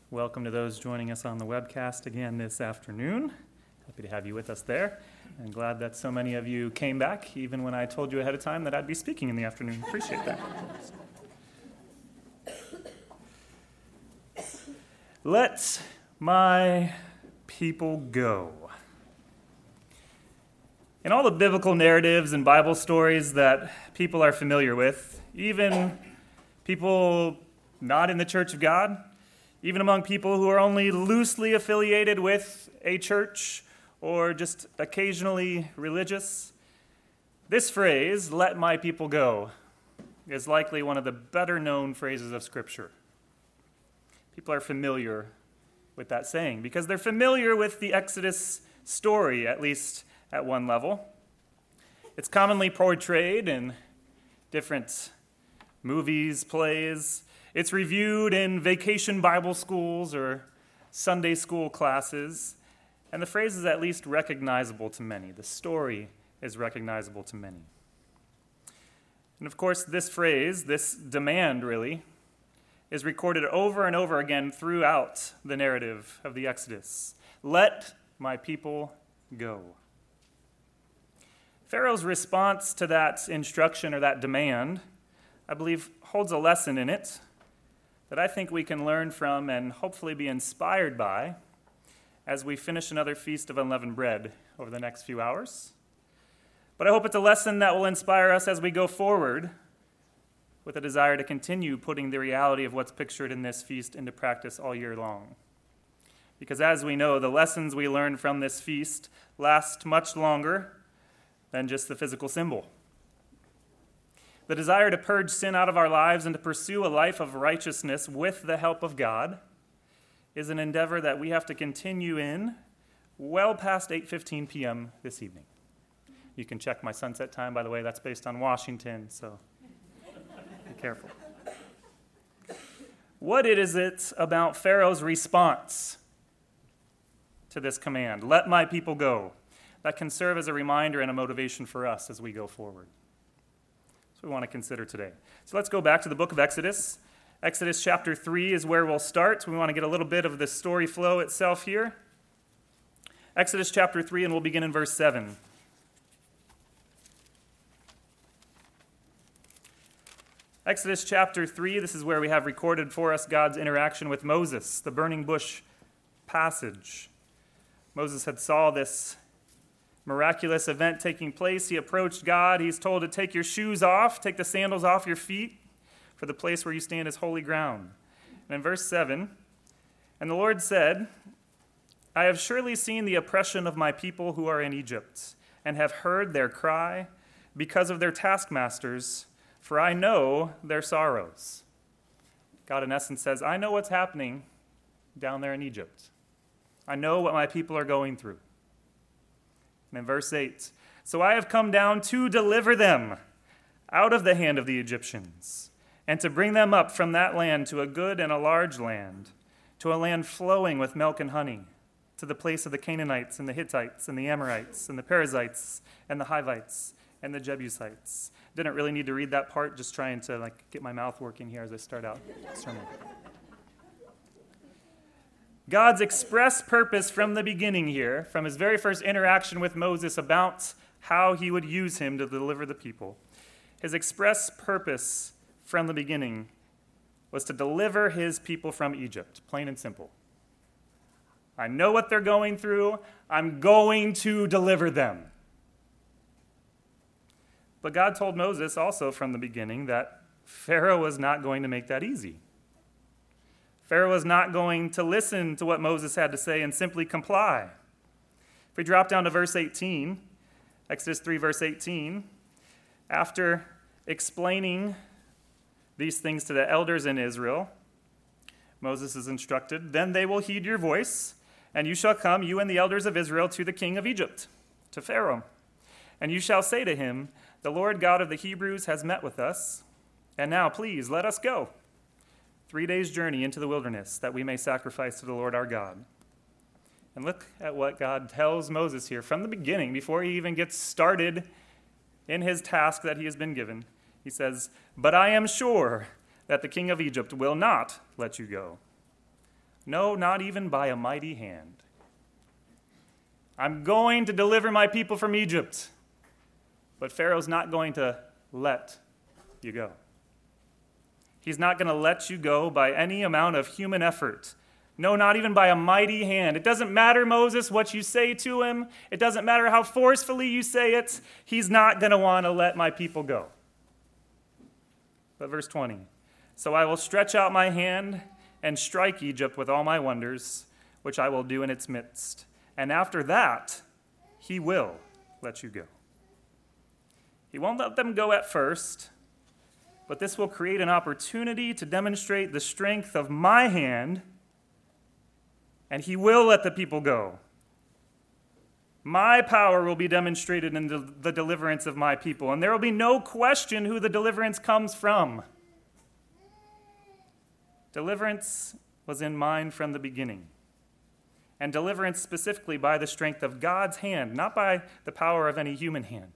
Welcome to those joining us on the webcast again this afternoon. Happy to have you with us there. And glad that so many of you came back, even when I told you ahead of time that I'd be speaking in the afternoon. Appreciate that. Let my people go. In all the biblical narratives and Bible stories that people are familiar with, even people not in the Church of God, even among people who are only loosely affiliated with a church or just occasionally religious, this phrase, "let my people go," is likely one of the better known phrases of Scripture. People are familiar with that saying because they're familiar with the Exodus story, at least at one level. It's commonly portrayed in different movies, plays. It's reviewed in vacation Bible schools or Sunday school classes. And the phrase is at least recognizable to many. The story is recognizable to many. And of course, this phrase, this demand really, is recorded over and over again throughout the narrative of the Exodus. Let my people go. Pharaoh's response to that instruction or that demand, I believe, holds a lesson in it that I think we can learn from and hopefully be inspired by as we finish another Feast of Unleavened Bread over the next few hours. But I hope it's a lesson that will inspire us as we go forward with a desire to continue putting the reality of what's pictured in this feast into practice all year long. Because as we know, the lessons we learn from this feast last much longer than just the physical symbol. The desire to purge sin out of our lives and to pursue a life of righteousness with the help of God is an endeavor that we have to continue in well past 8:15 p.m. this evening. You can check my sunset time, by the way. That's based on Washington, so be careful. What is it about Pharaoh's response to this command, "Let my people go," that can serve as a reminder and a motivation for us as we go forward? That's what we want to consider today. So let's go back to the book of Exodus. Exodus chapter 3 is where we'll start. We want to get a little bit of the story flow itself here. Exodus chapter 3, and we'll begin in verse 7. Exodus chapter 3, this is where we have recorded for us God's interaction with Moses, the burning bush passage. Moses had saw this miraculous event taking place. He approached God. He's told to take your shoes off, take the sandals off your feet, for the place where you stand is holy ground. And in verse 7, "And the Lord said, I have surely seen the oppression of my people who are in Egypt, and have heard their cry because of their taskmasters, for I know their sorrows." God, in essence, says, I know what's happening down there in Egypt. I know what my people are going through. And in verse 8, "So I have come down to deliver them out of the hand of the Egyptians, and to bring them up from that land to a good and a large land, to a land flowing with milk and honey, to the place of the Canaanites and the Hittites and the Amorites and the Perizzites and the Hivites and the Jebusites." Didn't really need to read that part, just trying to get my mouth working here as I start out the sermon. God's express purpose from the beginning here, from his very first interaction with Moses about how he would use him to deliver the people, his express purpose from the beginning was to deliver his people from Egypt, plain and simple. I know what they're going through. I'm going to deliver them. But God told Moses also from the beginning that Pharaoh was not going to make that easy. Pharaoh was not going to listen to what Moses had to say and simply comply. If we drop down to verse 18, Exodus 3, verse 18, after explaining these things to the elders in Israel, Moses is instructed, "Then they will heed your voice, and you shall come, you and the elders of Israel, to the king of Egypt, to Pharaoh. And you shall say to him, the Lord God of the Hebrews has met with us, and now please let us go 3 days' journey into the wilderness, that we may sacrifice to the Lord our God." And look at what God tells Moses here from the beginning, before he even gets started in his task that he has been given. He says, "But I am sure that the king of Egypt will not let you go, No, not even by a mighty hand. I'm going to deliver my people from Egypt. But Pharaoh's not going to let you go. He's not going to let you go by any amount of human effort. No, not even by a mighty hand. It doesn't matter, Moses, what you say to him. It doesn't matter how forcefully you say it. He's not going to want to let my people go. But verse 20, so I will stretch out my hand and strike Egypt with all my wonders, which I will do in its midst. And after that, he will let you go. He won't let them go at first, but this will create an opportunity to demonstrate the strength of my hand, and he will let the people go. My power will be demonstrated in the deliverance of my people, and there will be no question who the deliverance comes from. Deliverance was in mind from the beginning, and deliverance specifically by the strength of God's hand, not by the power of any human hand.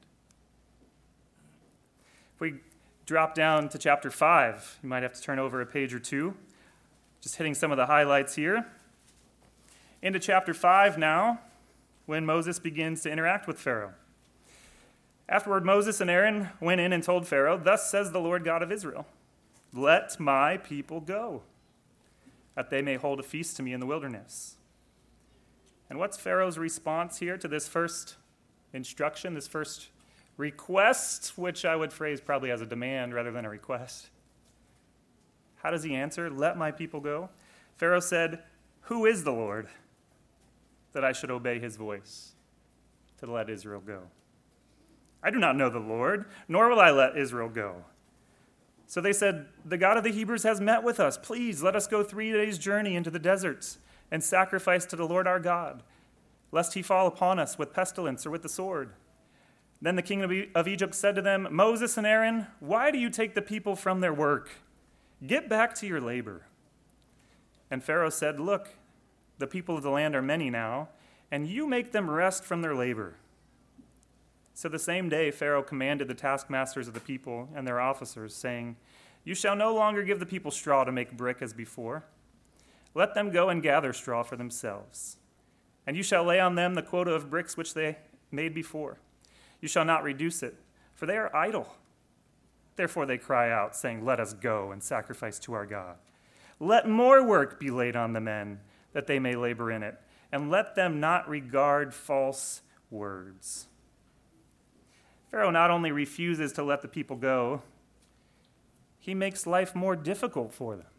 If we drop down to chapter 5, you might have to turn over a page or two, just hitting some of the highlights here. Into chapter 5 now, when Moses begins to interact with Pharaoh. Afterward, Moses and Aaron went in and told Pharaoh, "Thus says the Lord God of Israel, let my people go, that they may hold a feast to me in the wilderness." And what's Pharaoh's response here to this first instruction, this first request, which I would phrase probably as a demand rather than a request? How does he answer? Let my people go. Pharaoh said, "Who is the Lord that I should obey his voice to let Israel go? I do not know the Lord, nor will I let Israel go." So they said, "The God of the Hebrews has met with us. Please let us go 3 days' journey into the deserts and sacrifice to the Lord our God, lest he fall upon us with pestilence or with the sword." Then the king of Egypt said to them, "Moses and Aaron, why do you take the people from their work? Get back to your labor." And Pharaoh said, "Look, the people of the land are many now, and you make them rest from their labor." So the same day Pharaoh commanded the taskmasters of the people and their officers, saying, "You shall no longer give the people straw to make brick as before. Let them go and gather straw for themselves. And you shall lay on them the quota of bricks which they made before. You shall not reduce it, for they are idle. Therefore they cry out, saying, 'Let us go and sacrifice to our God.' Let more work be laid on the men, that they may labor in it, and let them not regard false words." Pharaoh not only refuses to let the people go, he makes life more difficult for them.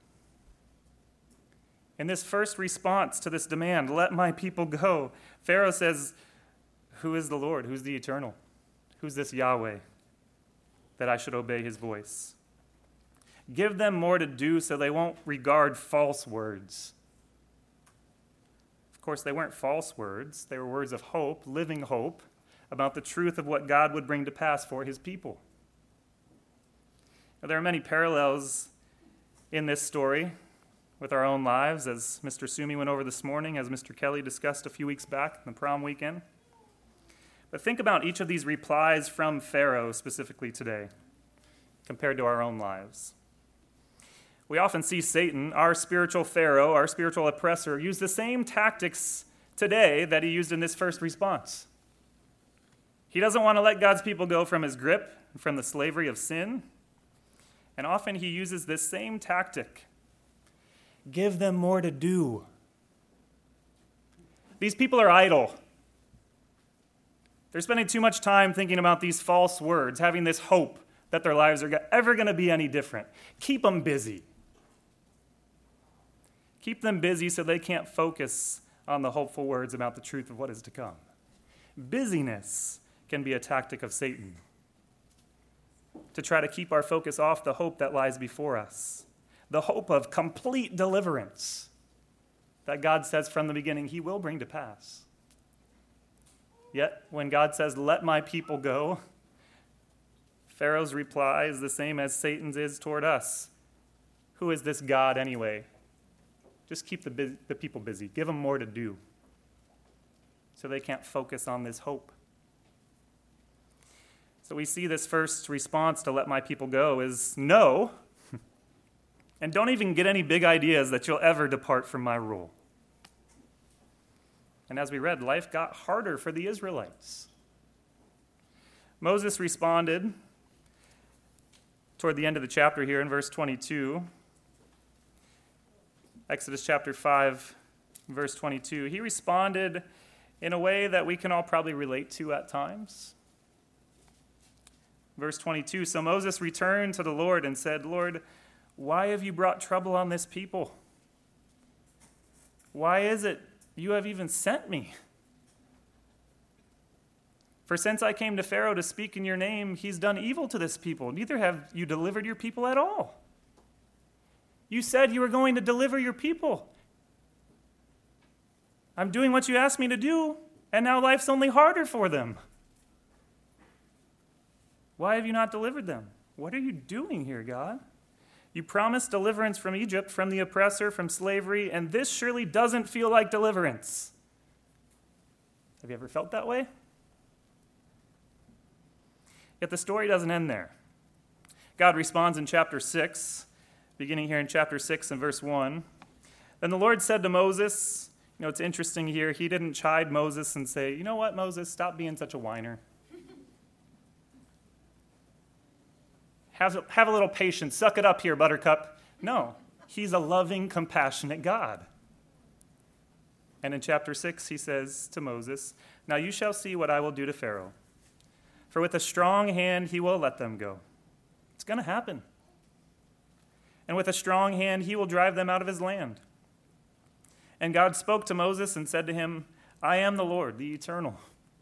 In this first response to this demand, "Let my people go," Pharaoh says, "Who is the Lord? Who's the Eternal? Who's this Yahweh that I should obey his voice? Give them more to do so they won't regard false words." Of course, they weren't false words. They were words of hope, living hope, about the truth of what God would bring to pass for his people. Now, there are many parallels in this story with our own lives, as Mr. Sumi went over this morning, as Mr. Kelly discussed a few weeks back in the prom weekend. But think about each of these replies from Pharaoh specifically today, compared to our own lives. We often see Satan, our spiritual Pharaoh, our spiritual oppressor, use the same tactics today that he used in this first response. He doesn't want to let God's people go from his grip, from the slavery of sin. And often he uses this same tactic. Give them more to do. These people are idle. They're spending too much time thinking about these false words, having this hope that their lives are ever going to be any different. Keep them busy. Keep them busy so they can't focus on the hopeful words about the truth of what is to come. Busyness can be a tactic of Satan to try to keep our focus off the hope that lies before us, the hope of complete deliverance that God says from the beginning he will bring to pass. Yet, when God says, "Let my people go," Pharaoh's reply is the same as Satan's is toward us. Who is this God anyway? Just keep the people busy. Give them more to do so they can't focus on this hope. So we see this first response to "let my people go" is no. And don't even get any big ideas that you'll ever depart from my rule. And as we read, life got harder for the Israelites. Moses responded toward the end of the chapter here in verse 22. Exodus chapter 5, verse 22. He responded in a way that we can all probably relate to at times. Verse 22, so Moses returned to the Lord and said, Lord, why have you brought trouble on this people? Why is it you have even sent me? For since I came to Pharaoh to speak in your name, he's done evil to this people. Neither have you delivered your people at all. You said you were going to deliver your people. I'm doing what you asked me to do, and now life's only harder for them. Why have you not delivered them? What are you doing here, God? You promised deliverance from Egypt, from the oppressor, from slavery, and this surely doesn't feel like deliverance. Have you ever felt that way? Yet the story doesn't end there. God responds in chapter 6, beginning here in chapter 6 and verse 1. Then the Lord said to Moses, it's interesting here, he didn't chide Moses and say, you know what, Moses, stop being such a whiner. Have a little patience. Suck it up here, buttercup. No, he's a loving, compassionate God. And in chapter 6, he says to Moses, now you shall see what I will do to Pharaoh. For with a strong hand he will let them go. It's going to happen. And with a strong hand he will drive them out of his land. And God spoke to Moses and said to him, I am the Lord, the Eternal.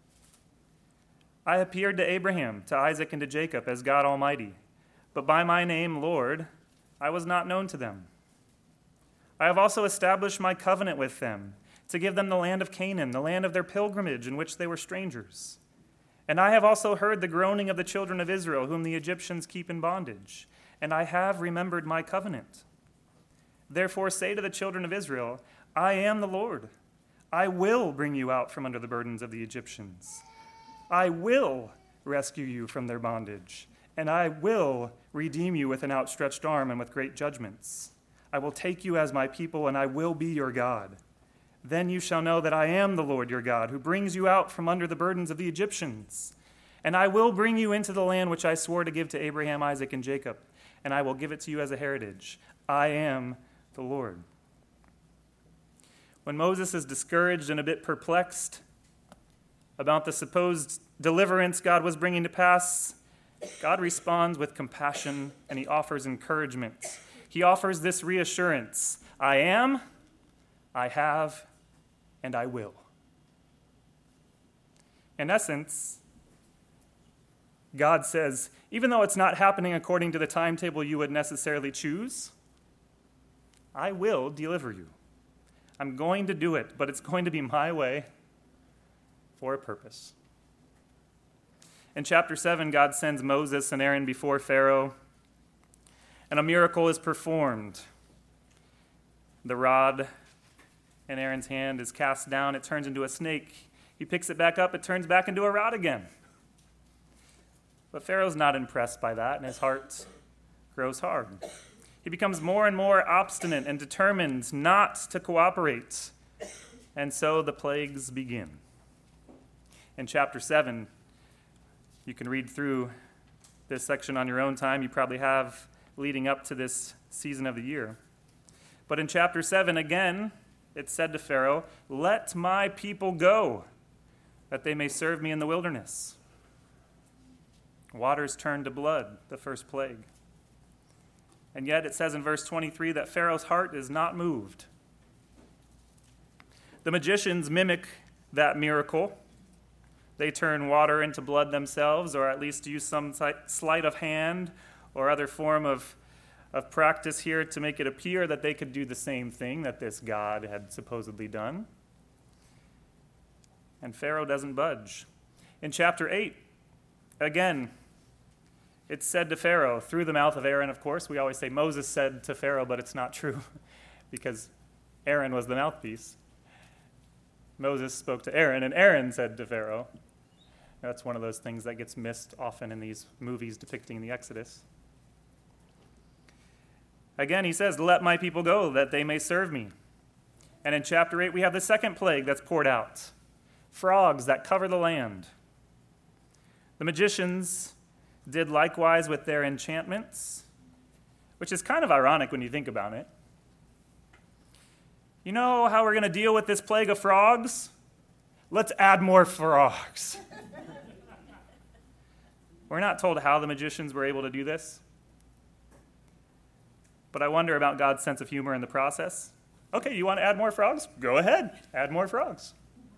I appeared to Abraham, to Isaac, and to Jacob as God Almighty. But by my name, Lord, I was not known to them. I have also established my covenant with them, to give them the land of Canaan, the land of their pilgrimage in which they were strangers. And I have also heard the groaning of the children of Israel, whom the Egyptians keep in bondage, and I have remembered my covenant. Therefore say to the children of Israel, I am the Lord. I will bring you out from under the burdens of the Egyptians. I will rescue you from their bondage, and I will redeem you with an outstretched arm and with great judgments. I will take you as my people, and I will be your God. Then you shall know that I am the Lord your God, who brings you out from under the burdens of the Egyptians. And I will bring you into the land which I swore to give to Abraham, Isaac, and Jacob, and I will give it to you as a heritage. I am the Lord. When Moses is discouraged and a bit perplexed about the supposed deliverance God was bringing to pass, God responds with compassion, and he offers encouragement. He offers this reassurance: I am, I have, and I will. In essence, God says, even though it's not happening according to the timetable you would necessarily choose, I will deliver you. I'm going to do it, but it's going to be my way for a purpose. In chapter 7, God sends Moses and Aaron before Pharaoh, and a miracle is performed. The rod in Aaron's hand is cast down. It turns into a snake. He picks it back up. It turns back into a rod again. But Pharaoh's not impressed by that, and his heart grows hard. He becomes more and more obstinate and determined not to cooperate. And so the plagues begin. In chapter 7, you can read through this section on your own time. You probably have leading up to this season of the year. But in chapter 7, again, it said to Pharaoh, let my people go, that they may serve me in the wilderness. Waters turned to blood, the first plague. And yet it says in verse 23 that Pharaoh's heart is not moved. The magicians mimic that miracle. They turn water into blood themselves, or at least use some sleight of hand or other form of practice here to make it appear that they could do the same thing that this God had supposedly done. And Pharaoh doesn't budge. In chapter 8, again, it's said to Pharaoh, through the mouth of Aaron, of course. We always say Moses said to Pharaoh, but it's not true because Aaron was the mouthpiece. Moses spoke to Aaron, and Aaron said to Pharaoh. That's one of those things that gets missed often in these movies depicting the Exodus. Again, he says, let my people go that they may serve me. And in chapter 8, we have the second plague that's poured out. Frogs that cover the land. The magicians did likewise with their enchantments, which is kind of ironic when you think about it. You know how we're going to deal with this plague of frogs? Let's add more frogs. We're not told how the magicians were able to do this, but I wonder about God's sense of humor in the process. Okay, you want to add more frogs? Go ahead, add more frogs.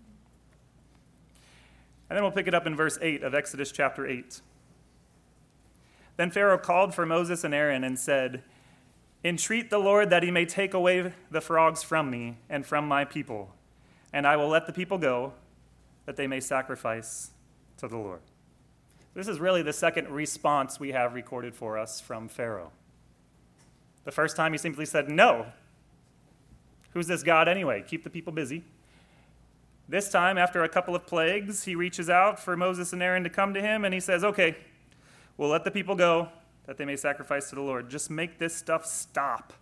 And then we'll pick it up in verse 8 of Exodus chapter 8. Then Pharaoh called for Moses and Aaron and said, entreat the Lord that he may take away the frogs from me and from my people, and I will let the people go, that they may sacrifice to the Lord. This is really the second response we have recorded for us from Pharaoh. The first time he simply said, no. Who's this God anyway? Keep the people busy. This time, after a couple of plagues, he reaches out for Moses and Aaron to come to him, and he says, okay, we'll let the people go, that they may sacrifice to the Lord. Just make this stuff stop.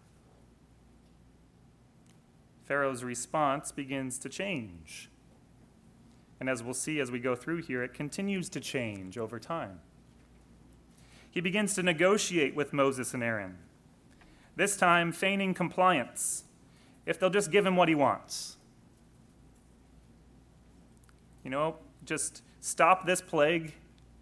Pharaoh's response begins to change. And as we'll see as we go through here, it continues to change over time. He begins to negotiate with Moses and Aaron, this time feigning compliance, if they'll just give him what he wants. Just stop this plague,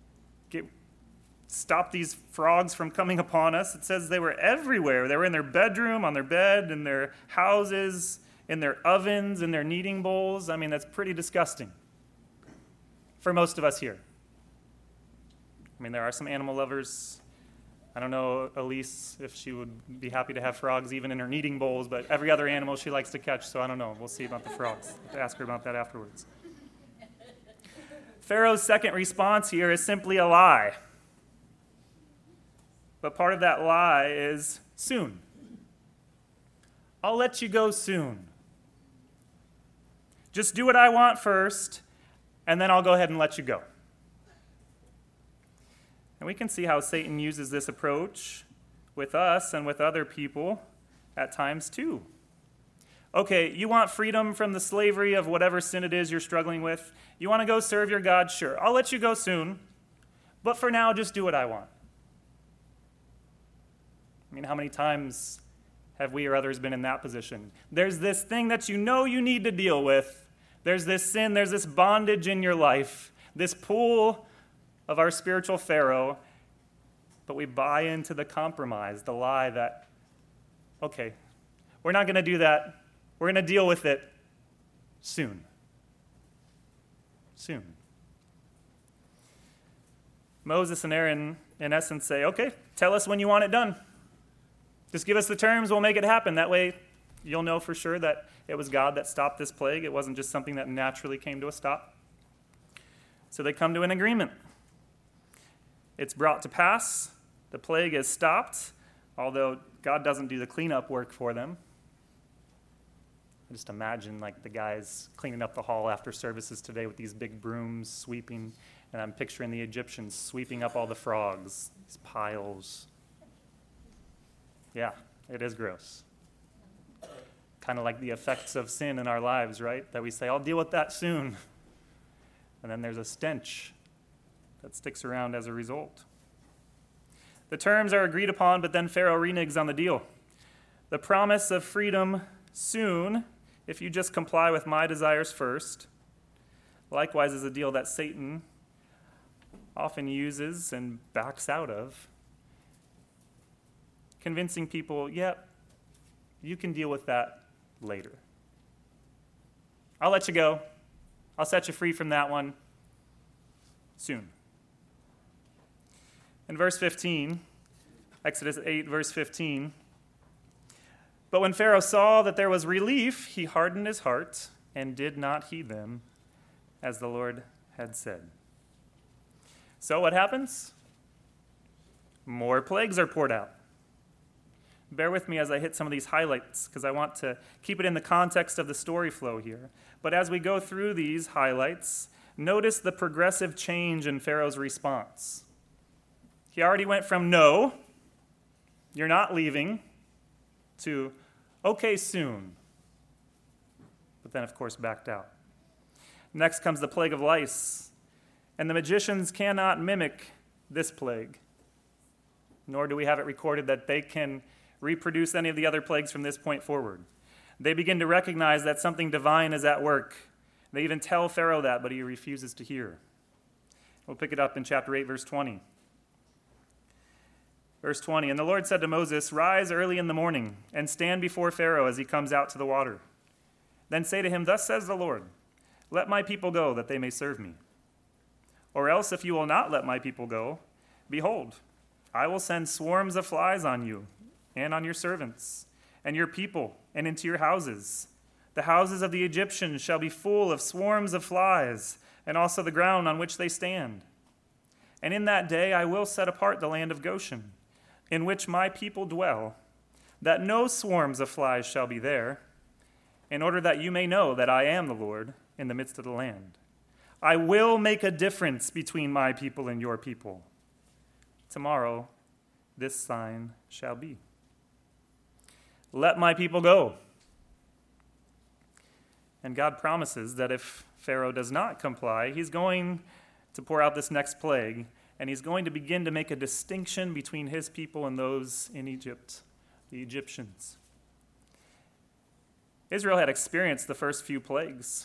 stop these frogs from coming upon us. It says they were everywhere. They were in their bedroom, on their bed, in their houses, in their ovens, in their kneading bowls. I mean, that's pretty disgusting for most of us here. I mean, there are some animal lovers. I don't know, Elise, if she would be happy to have frogs even in her kneading bowls, but every other animal she likes to catch, so I don't know. We'll see about the frogs. I'll have to ask her about that afterwards. Pharaoh's second response here is simply a lie. But part of that lie is soon. I'll let you go soon. Just do what I want first, and then I'll go ahead and let you go. And we can see how Satan uses this approach with us and with other people at times too. Okay, you want freedom from the slavery of whatever sin it is you're struggling with? You want to go serve your God? Sure, I'll let you go soon. But for now, just do what I want. I mean, how many times have we or others been in that position? There's this thing that you know you need to deal with. There's this sin, there's this bondage in your life, this pool of our spiritual Pharaoh, but we buy into the compromise, the lie that, okay, we're not going to do that. We're going to deal with it soon. Soon. Moses and Aaron, in essence, say, okay, tell us when you want it done. Just give us the terms, we'll make it happen. That way, you'll know for sure that it was God that stopped this plague. It wasn't just something that naturally came to a stop. So they come to an agreement. It's brought to pass. The plague is stopped, although God doesn't do the cleanup work for them. I just imagine like the guys cleaning up the hall after services today with these big brooms sweeping, and I'm picturing the Egyptians sweeping up all the frogs, these piles. Yeah, it is gross. Kind of like the effects of sin in our lives, right? That we say, I'll deal with that soon. And then there's a stench that sticks around as a result. The terms are agreed upon, but then Pharaoh reneges on the deal. The promise of freedom soon, if you just comply with my desires first, likewise is a deal that Satan often uses and backs out of, convincing people, yep, you can deal with that later. I'll let you go. I'll set you free from that one soon. In verse 15, Exodus 8, verse 15, but when Pharaoh saw that there was relief, he hardened his heart and did not heed them, as the Lord had said. So what happens? More plagues are poured out. Bear with me as I hit some of these highlights, because I want to keep it in the context of the story flow here. But as we go through these highlights, notice the progressive change in Pharaoh's response. He already went from no, you're not leaving, to, okay, soon. But then, of course, backed out. Next comes the plague of lice. And the magicians cannot mimic this plague, nor do we have it recorded that they can reproduce any of the other plagues from this point forward. They begin to recognize that something divine is at work. They even tell Pharaoh that, but he refuses to hear. We'll pick it up in chapter 8, verse 20. Verse 20, and the Lord said to Moses, rise early in the morning and stand before Pharaoh as he comes out to the water. Then say to him, thus says the Lord, let my people go that they may serve me. Or else if you will not let my people go, behold, I will send swarms of flies on you and on your servants and your people and into your houses. The houses of the Egyptians shall be full of swarms of flies, and also the ground on which they stand. And in that day I will set apart the land of Goshen, in which my people dwell, that no swarms of flies shall be there, in order that you may know that I am the Lord in the midst of the land. I will make a difference between my people and your people. Tomorrow this sign shall be. Let my people go. And God promises that if Pharaoh does not comply, he's going to pour out this next plague, and he's going to begin to make a distinction between his people and those in Egypt, the Egyptians. Israel had experienced the first few plagues.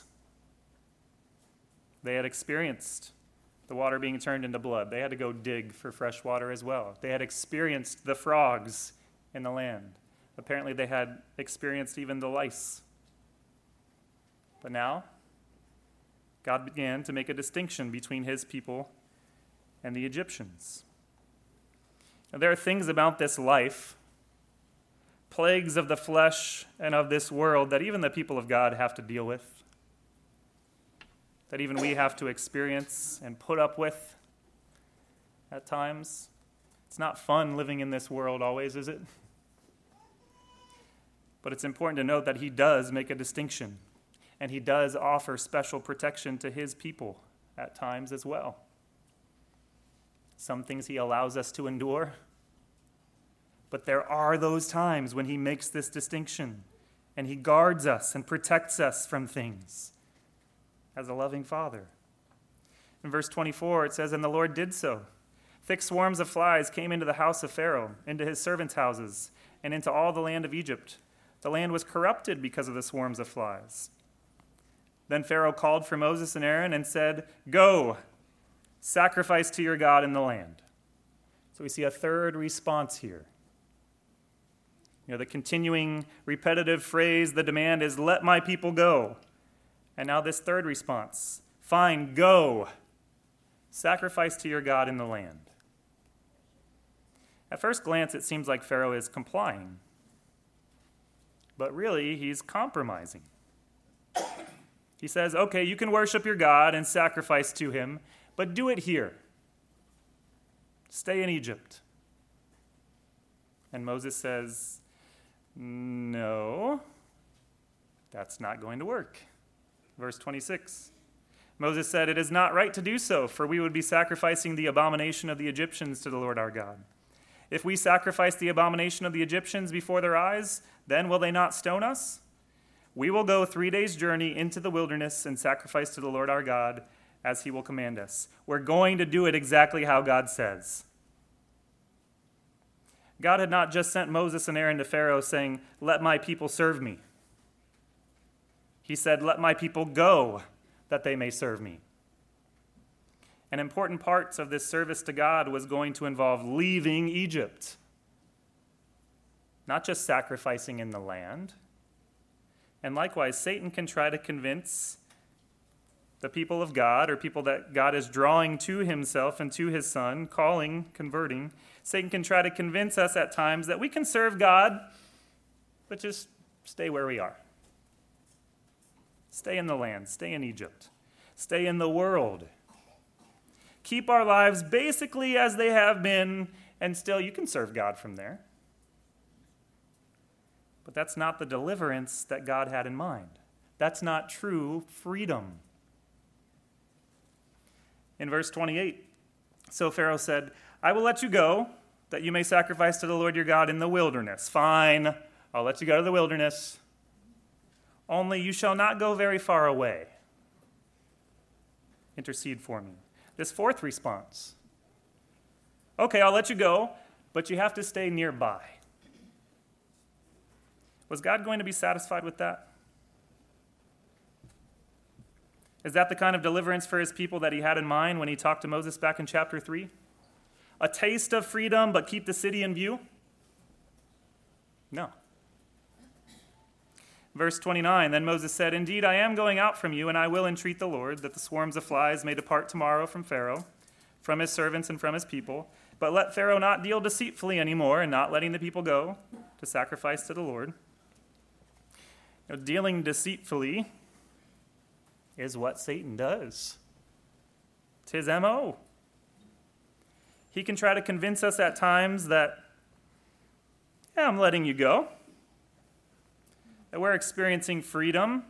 They had experienced the water being turned into blood. They had to go dig for fresh water as well. They had experienced the frogs in the land. Apparently they had experienced even the lice. But now, God began to make a distinction between his people and the Egyptians. Now, there are things about this life, plagues of the flesh and of this world, that even the people of God have to deal with, that even we have to experience and put up with at times. It's not fun living in this world always, is it? But it's important to note that he does make a distinction, and he does offer special protection to his people at times as well. Some things he allows us to endure, but there are those times when he makes this distinction, and he guards us and protects us from things as a loving father. In verse 24, it says, and the Lord did so. Thick swarms of flies came into the house of Pharaoh, into his servants' houses, and into all the land of Egypt. The land was corrupted because of the swarms of flies. Then Pharaoh called for Moses and Aaron and said, go, sacrifice to your God in the land. So we see a third response here. The continuing repetitive phrase, the demand is, let my people go. And now this third response, fine, go, sacrifice to your God in the land. At first glance, it seems like Pharaoh is complying, but really he's compromising. He says, okay, you can worship your God and sacrifice to him, but do it here. Stay in Egypt. And Moses says, no, that's not going to work. Verse 26, Moses said, it is not right to do so, for we would be sacrificing the abomination of the Egyptians to the Lord our God. If we sacrifice the abomination of the Egyptians before their eyes, then will they not stone us? We will go 3 days' journey into the wilderness and sacrifice to the Lord our God as he will command us. We're going to do it exactly how God says. God had not just sent Moses and Aaron to Pharaoh saying, let my people serve me. He said, let my people go that they may serve me. An important part of this service to God was going to involve leaving Egypt. Not just sacrificing in the land. And likewise, Satan can try to convince the people of God, or people that God is drawing to himself and to his son, calling, converting. Satan can try to convince us at times that we can serve God, but just stay where we are. Stay in the land, stay in Egypt, stay in the world. Keep our lives basically as they have been, and still you can serve God from there. But that's not the deliverance that God had in mind. That's not true freedom. In verse 28, so Pharaoh said, I will let you go, that you may sacrifice to the Lord your God in the wilderness. Fine, I'll let you go to the wilderness. Only you shall not go very far away. Intercede for me. This fourth response. Okay, I'll let you go, but you have to stay nearby. Was God going to be satisfied with that? Is that the kind of deliverance for his people that he had in mind when he talked to Moses back in chapter 3? A taste of freedom, but keep the city in view? No. Verse 29, then Moses said, indeed, I am going out from you, and I will entreat the Lord that the swarms of flies may depart tomorrow from Pharaoh, from his servants and from his people. But let Pharaoh not deal deceitfully anymore in not letting the people go to sacrifice to the Lord. Dealing deceitfully is what Satan does. It's his MO. He can try to convince us at times that, yeah, I'm letting you go, that we're experiencing freedom,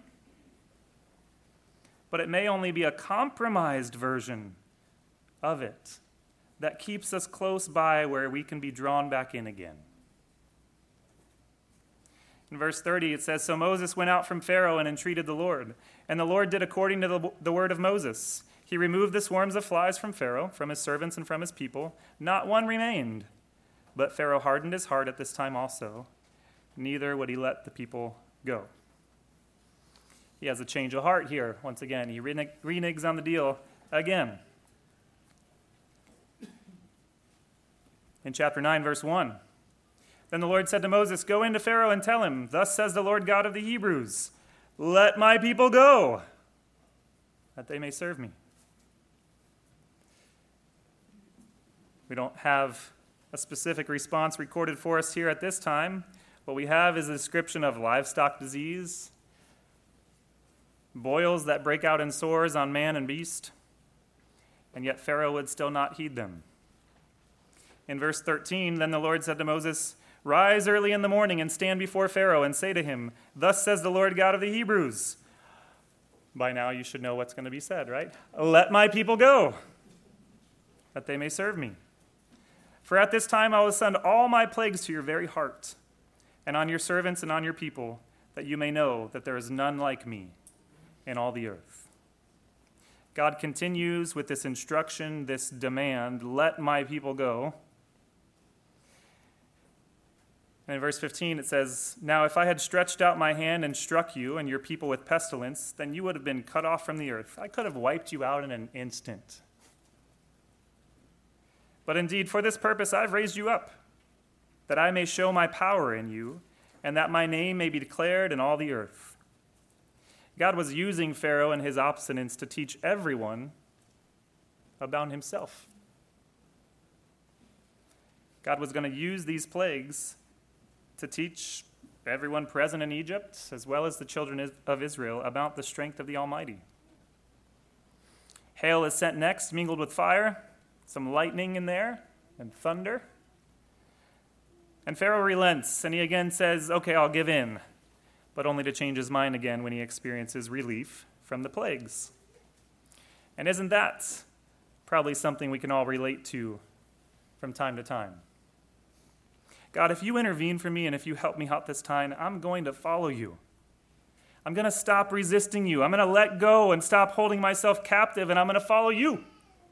but it may only be a compromised version of it that keeps us close by where we can be drawn back in again. In verse 30, it says, so Moses went out from Pharaoh and entreated the Lord. And the Lord did according to the word of Moses. He removed the swarms of flies from Pharaoh, from his servants and from his people. Not one remained. But Pharaoh hardened his heart at this time also. Neither would he let the people go. He has a change of heart here. Once again, he reneges on the deal again. In chapter 9, verse 1. Then the Lord said to Moses, go into Pharaoh and tell him, thus says the Lord God of the Hebrews, let my people go, that they may serve me. We don't have a specific response recorded for us here at this time. What we have is a description of livestock disease, boils that break out in sores on man and beast, and yet Pharaoh would still not heed them. In verse 13, then the Lord said to Moses, rise early in the morning and stand before Pharaoh and say to him, thus says the Lord God of the Hebrews. By now you should know what's going to be said, right? Let my people go, that they may serve me. For at this time I will send all my plagues to your very heart, and on your servants and on your people, that you may know that there is none like me in all the earth. God continues with this instruction, this demand, let my people go. And in verse 15 it says, now if I had stretched out my hand and struck you and your people with pestilence, then you would have been cut off from the earth. I could have wiped you out in an instant. But indeed, for this purpose I've raised you up, that I may show my power in you, and that my name may be declared in all the earth. God was using Pharaoh and his obstinance to teach everyone about himself. God was going to use these plagues to teach everyone present in Egypt, as well as the children of Israel, about the strength of the Almighty. Hail is sent next, mingled with fire, some lightning in there, and thunder. And Pharaoh relents, and he again says, okay, I'll give in, but only to change his mind again when he experiences relief from the plagues. And isn't that probably something we can all relate to from time to time? God, if you intervene for me and if you help me out this time, I'm going to follow you. I'm going to stop resisting you. I'm going to let go and stop holding myself captive, and I'm going to follow you.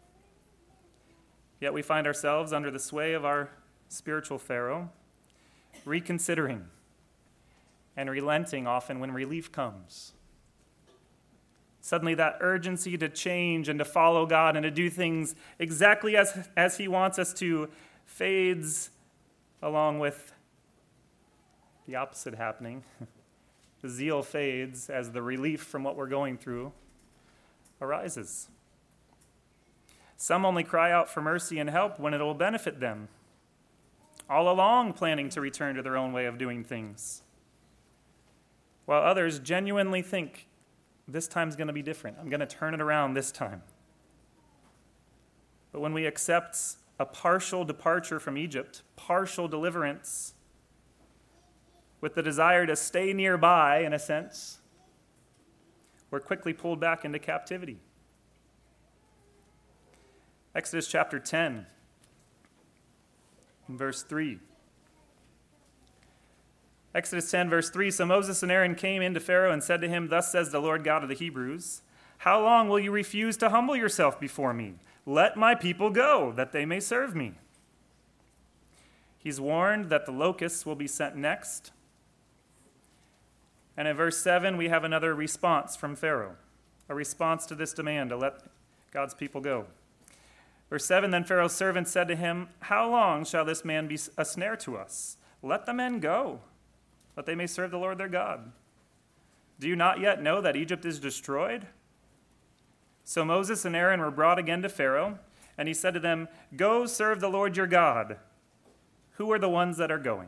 Yet we find ourselves under the sway of our spiritual Pharaoh, reconsidering and relenting often when relief comes. Suddenly that urgency to change and to follow God and to do things exactly as he wants us to fades along with the opposite happening. The zeal fades as the relief from what we're going through arises. Some only cry out for mercy and help when it will benefit them, all along planning to return to their own way of doing things, while others genuinely think, this time's going to be different. I'm going to turn it around this time. But when we accept a partial departure from Egypt, partial deliverance, with the desire to stay nearby, in a sense, we're quickly pulled back into captivity. Exodus chapter 10, in verse 3. Exodus 10, verse 3, so Moses and Aaron came into Pharaoh and said to him, thus says the Lord God of the Hebrews, how long will you refuse to humble yourself before me? Let my people go, that they may serve me. He's warned that the locusts will be sent next. And in verse 7, we have another response from Pharaoh, a response to this demand to let God's people go. Verse 7, then Pharaoh's servant said to him, how long shall this man be a snare to us? Let the men go, that they may serve the Lord their God. Do you not yet know that Egypt is destroyed? So Moses and Aaron were brought again to Pharaoh, and he said to them, go serve the Lord your God. Who are the ones that are going?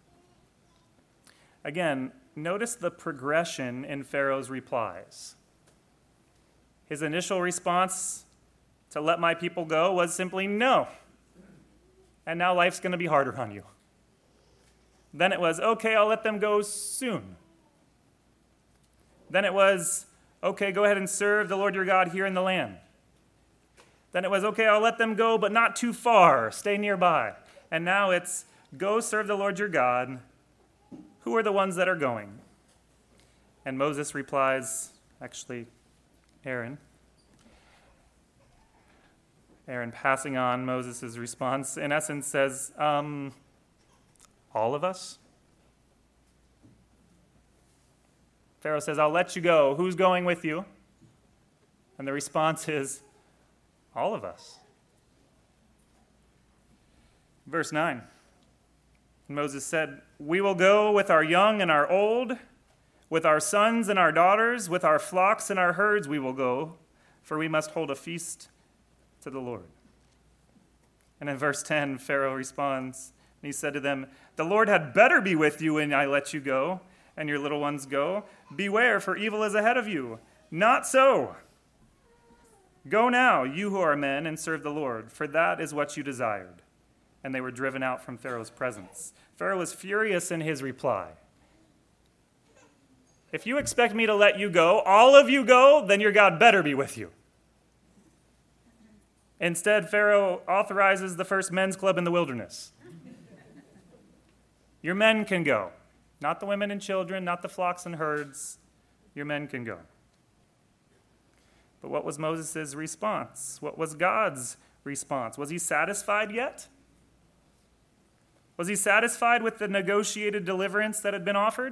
Again, notice the progression in Pharaoh's replies. His initial response to let my people go was simply no. And now life's going to be harder on you. Then it was, okay, I'll let them go soon. Then it was, okay, go ahead and serve the Lord your God here in the land. Then it was, okay, I'll let them go, but not too far. Stay nearby. And now it's, go serve the Lord your God. Who are the ones that are going? And Moses replies, actually, Aaron. Aaron, passing on Moses' response, in essence says, all of us? Pharaoh says, I'll let you go. Who's going with you? And the response is, all of us. Verse 9. Moses said, we will go with our young and our old, with our sons and our daughters, with our flocks and our herds we will go, for we must hold a feast to the Lord. And in verse 10, Pharaoh responds, and he said to them, the Lord had better be with you when I let you go, and your little ones go. Beware, for evil is ahead of you. Not so. Go now, you who are men, and serve the Lord, for that is what you desired. And they were driven out from Pharaoh's presence. Pharaoh was furious in his reply. If you expect me to let you go, all of you go, then your God better be with you. Instead, Pharaoh authorizes the first men's club in the wilderness. Your men can go. Not the women and children, not the flocks and herds. Your men can go. But what was Moses' response? What was God's response? Was he satisfied yet? Was he satisfied with the negotiated deliverance that had been offered?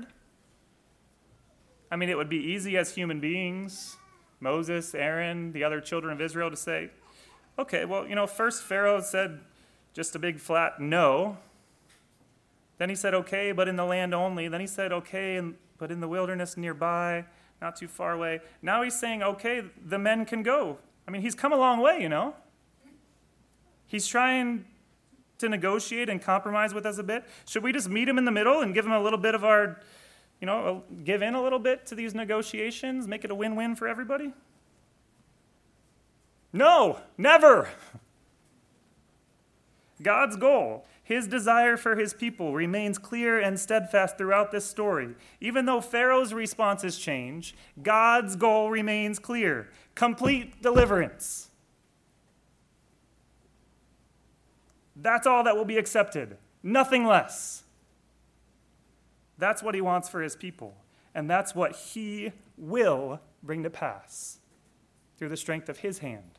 I mean, it would be easy as human beings, Moses, Aaron, the other children of Israel, to say, okay, well, first Pharaoh said just a big flat no. Then he said, okay, but in the land only. Then he said, okay, but in the wilderness nearby, not too far away. Now he's saying, okay, the men can go. I mean, he's come a long way, He's trying to negotiate and compromise with us a bit. Should we just meet him in the middle and give him a little bit of our, give in a little bit to these negotiations, make it a win-win for everybody? No, never. God's goal, his desire for his people, remains clear and steadfast throughout this story. Even though Pharaoh's responses change, God's goal remains clear: complete deliverance. That's all that will be accepted, nothing less. That's what he wants for his people, and that's what he will bring to pass through the strength of his hand.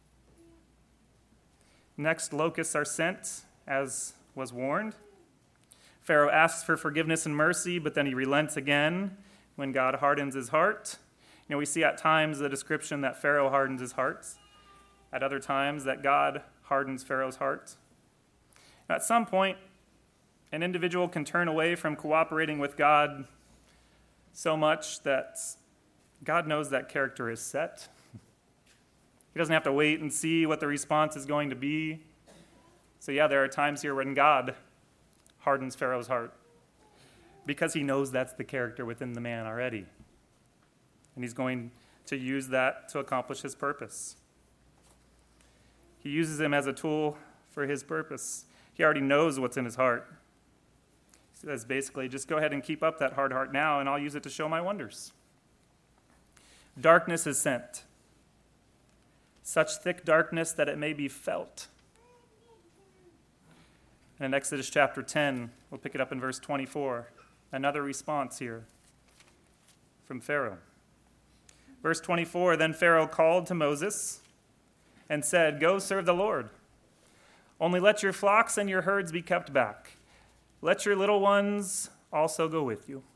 Next, locusts are sent, as was warned. Pharaoh asks for forgiveness and mercy, but then he relents again when God hardens his heart. We see at times the description that Pharaoh hardens his heart, at other times that God hardens Pharaoh's heart. At some point, an individual can turn away from cooperating with God so much that God knows that character is set. He doesn't have to wait and see what the response is going to be. So there are times here when God hardens Pharaoh's heart because he knows that's the character within the man already. And he's going to use that to accomplish his purpose. He uses him as a tool for his purpose. He already knows what's in his heart. He says basically, just go ahead and keep up that hard heart now, and I'll use it to show my wonders. Darkness is sent. Such thick darkness that it may be felt. And in Exodus chapter 10, we'll pick it up in verse 24. Another response here from Pharaoh. Verse 24, then Pharaoh called to Moses and said, go serve the Lord. Only let your flocks and your herds be kept back. Let your little ones also go with you.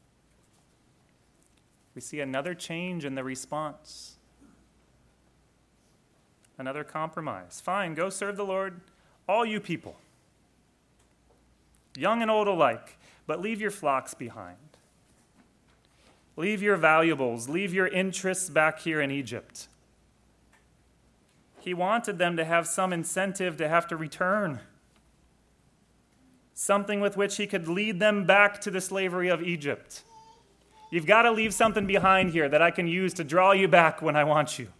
We see another change in the response. Another compromise. Fine, go serve the Lord, all you people, young and old alike, but leave your flocks behind. Leave your valuables, leave your interests back here in Egypt. He wanted them to have some incentive to have to return, something with which he could lead them back to the slavery of Egypt. You've got to leave something behind here that I can use to draw you back when I want you.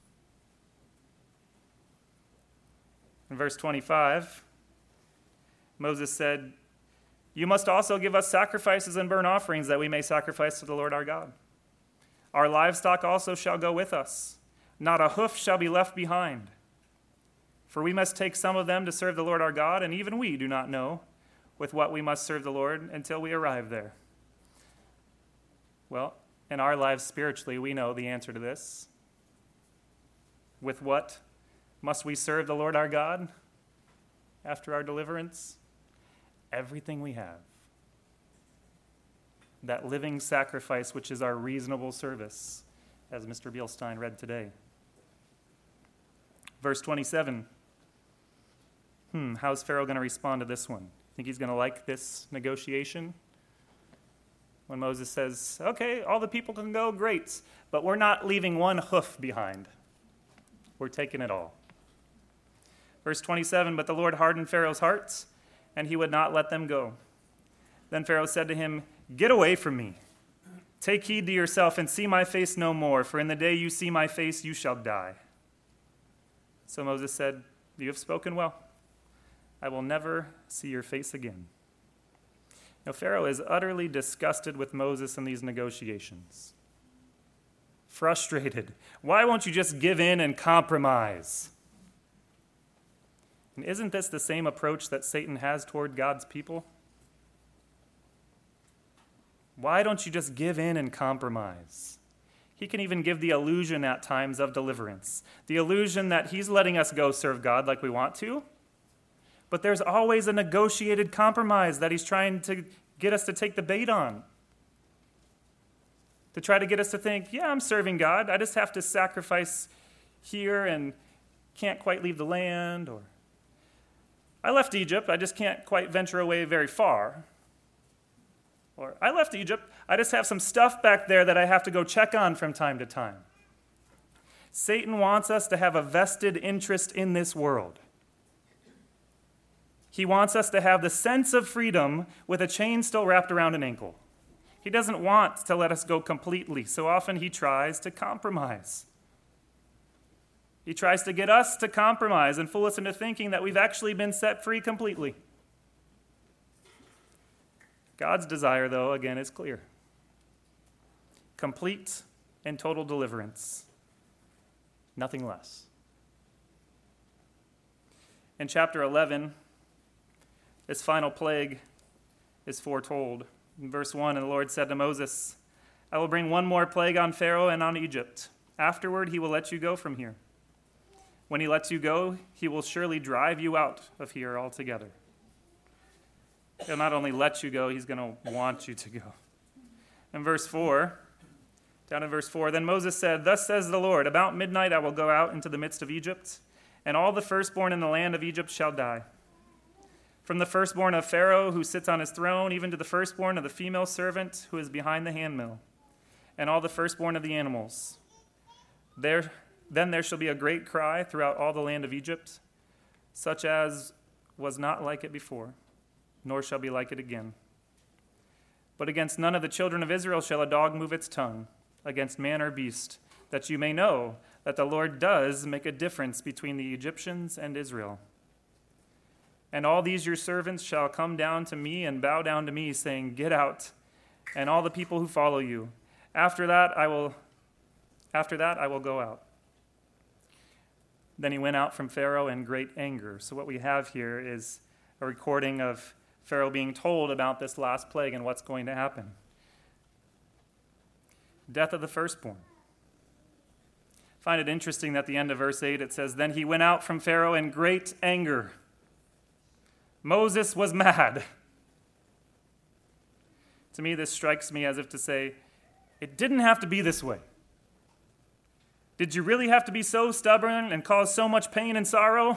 In verse 25, Moses said, you must also give us sacrifices and burnt offerings that we may sacrifice to the Lord our God. Our livestock also shall go with us. Not a hoof shall be left behind. For we must take some of them to serve the Lord our God, and even we do not know with what we must serve the Lord until we arrive there. Well, in our lives spiritually, we know the answer to this. With what must we serve the Lord our God after our deliverance? Everything we have. That living sacrifice, which is our reasonable service, as Mr. Bielstein read today. Verse 27. How's Pharaoh going to respond to this one? Think he's going to like this negotiation? When Moses says, okay, all the people can go, great, but we're not leaving one hoof behind. We're taking it all. Verse 27, but the Lord hardened Pharaoh's heart, and he would not let them go. Then Pharaoh said to him, get away from me. Take heed to yourself and see my face no more, for in the day you see my face, you shall die. So Moses said, you have spoken well. I will never see your face again. Now, Pharaoh is utterly disgusted with Moses in these negotiations. Frustrated. Why won't you just give in and compromise? And isn't this the same approach that Satan has toward God's people? Why don't you just give in and compromise? He can even give the illusion at times of deliverance. The illusion that he's letting us go serve God like we want to. But there's always a negotiated compromise that he's trying to get us to take the bait on. To try to get us to think, yeah, I'm serving God. I just have to sacrifice here and can't quite leave the land. Or I left Egypt. I just can't quite venture away very far. Or I left Egypt. I just have some stuff back there that I have to go check on from time to time. Satan wants us to have a vested interest in this world. He wants us to have the sense of freedom with a chain still wrapped around an ankle. He doesn't want to let us go completely. So often he tries to compromise. He tries to get us to compromise and fool us into thinking that we've actually been set free completely. God's desire, though, again, is clear. Complete and total deliverance. Nothing less. In chapter 11, this final plague is foretold. In verse 1, and the Lord said to Moses, I will bring one more plague on Pharaoh and on Egypt. Afterward, he will let you go from here. When he lets you go, he will surely drive you out of here altogether. He'll not only let you go, he's going to want you to go. In verse 4, down in verse 4, then Moses said, thus says the Lord, about midnight I will go out into the midst of Egypt, and all the firstborn in the land of Egypt shall die. From the firstborn of Pharaoh who sits on his throne, even to the firstborn of the female servant who is behind the handmill, and all the firstborn of the animals. Then there shall be a great cry throughout all the land of Egypt, such as was not like it before, nor shall be like it again. But against none of the children of Israel shall a dog move its tongue, against man or beast, that you may know that the Lord does make a difference between the Egyptians and Israel. And all these your servants shall come down to me and bow down to me, saying, get out, and all the people who follow you. After that I will go out. Then he went out from Pharaoh in great anger. So what we have here is a recording of Pharaoh being told about this last plague and what's going to happen. Death of the firstborn. I find it interesting that at the end of verse 8 it says, "Then he went out from Pharaoh in great anger." Moses was mad. To me, this strikes me as if to say, it didn't have to be this way. Did you really have to be so stubborn and cause so much pain and sorrow?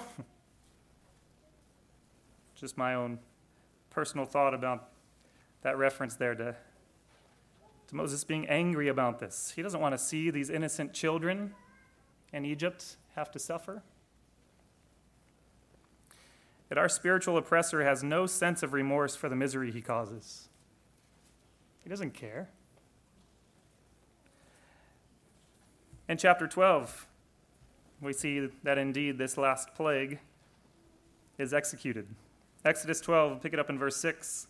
Just my own personal thought about that reference there to Moses being angry about this. He doesn't want to see these innocent children in Egypt have to suffer. Yet our spiritual oppressor has no sense of remorse for the misery he causes. He doesn't care. In chapter 12, we see that indeed this last plague is executed. Exodus 12, pick it up in verse 6.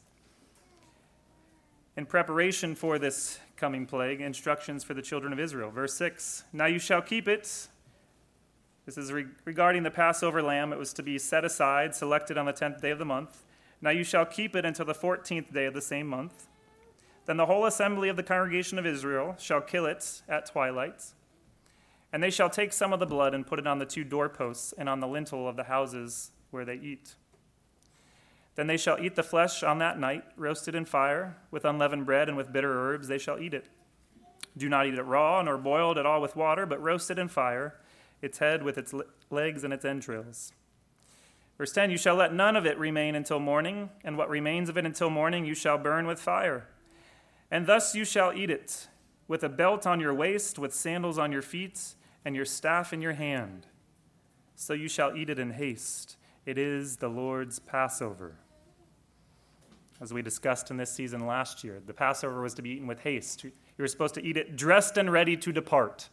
In preparation for this coming plague, instructions for the children of Israel. Verse 6, "Now you shall keep it." This is regarding the Passover lamb. It was to be set aside, selected on the 10th day of the month. "Now you shall keep it until the 14th day of the same month. Then the whole assembly of the congregation of Israel shall kill it at twilight. And they shall take some of the blood and put it on the 2 doorposts and on the lintel of the houses where they eat. Then they shall eat the flesh on that night, roasted in fire, with unleavened bread and with bitter herbs they shall eat it. Do not eat it raw, nor boiled at all with water, but roasted in fire, its head with its legs and its entrails." Verse 10, "You shall let none of it remain until morning, and what remains of it until morning you shall burn with fire. And thus you shall eat it, with a belt on your waist, with sandals on your feet, and your staff in your hand. So you shall eat it in haste. It is the Lord's Passover." As we discussed in this season last year, the Passover was to be eaten with haste. You were supposed to eat it dressed and ready to depart.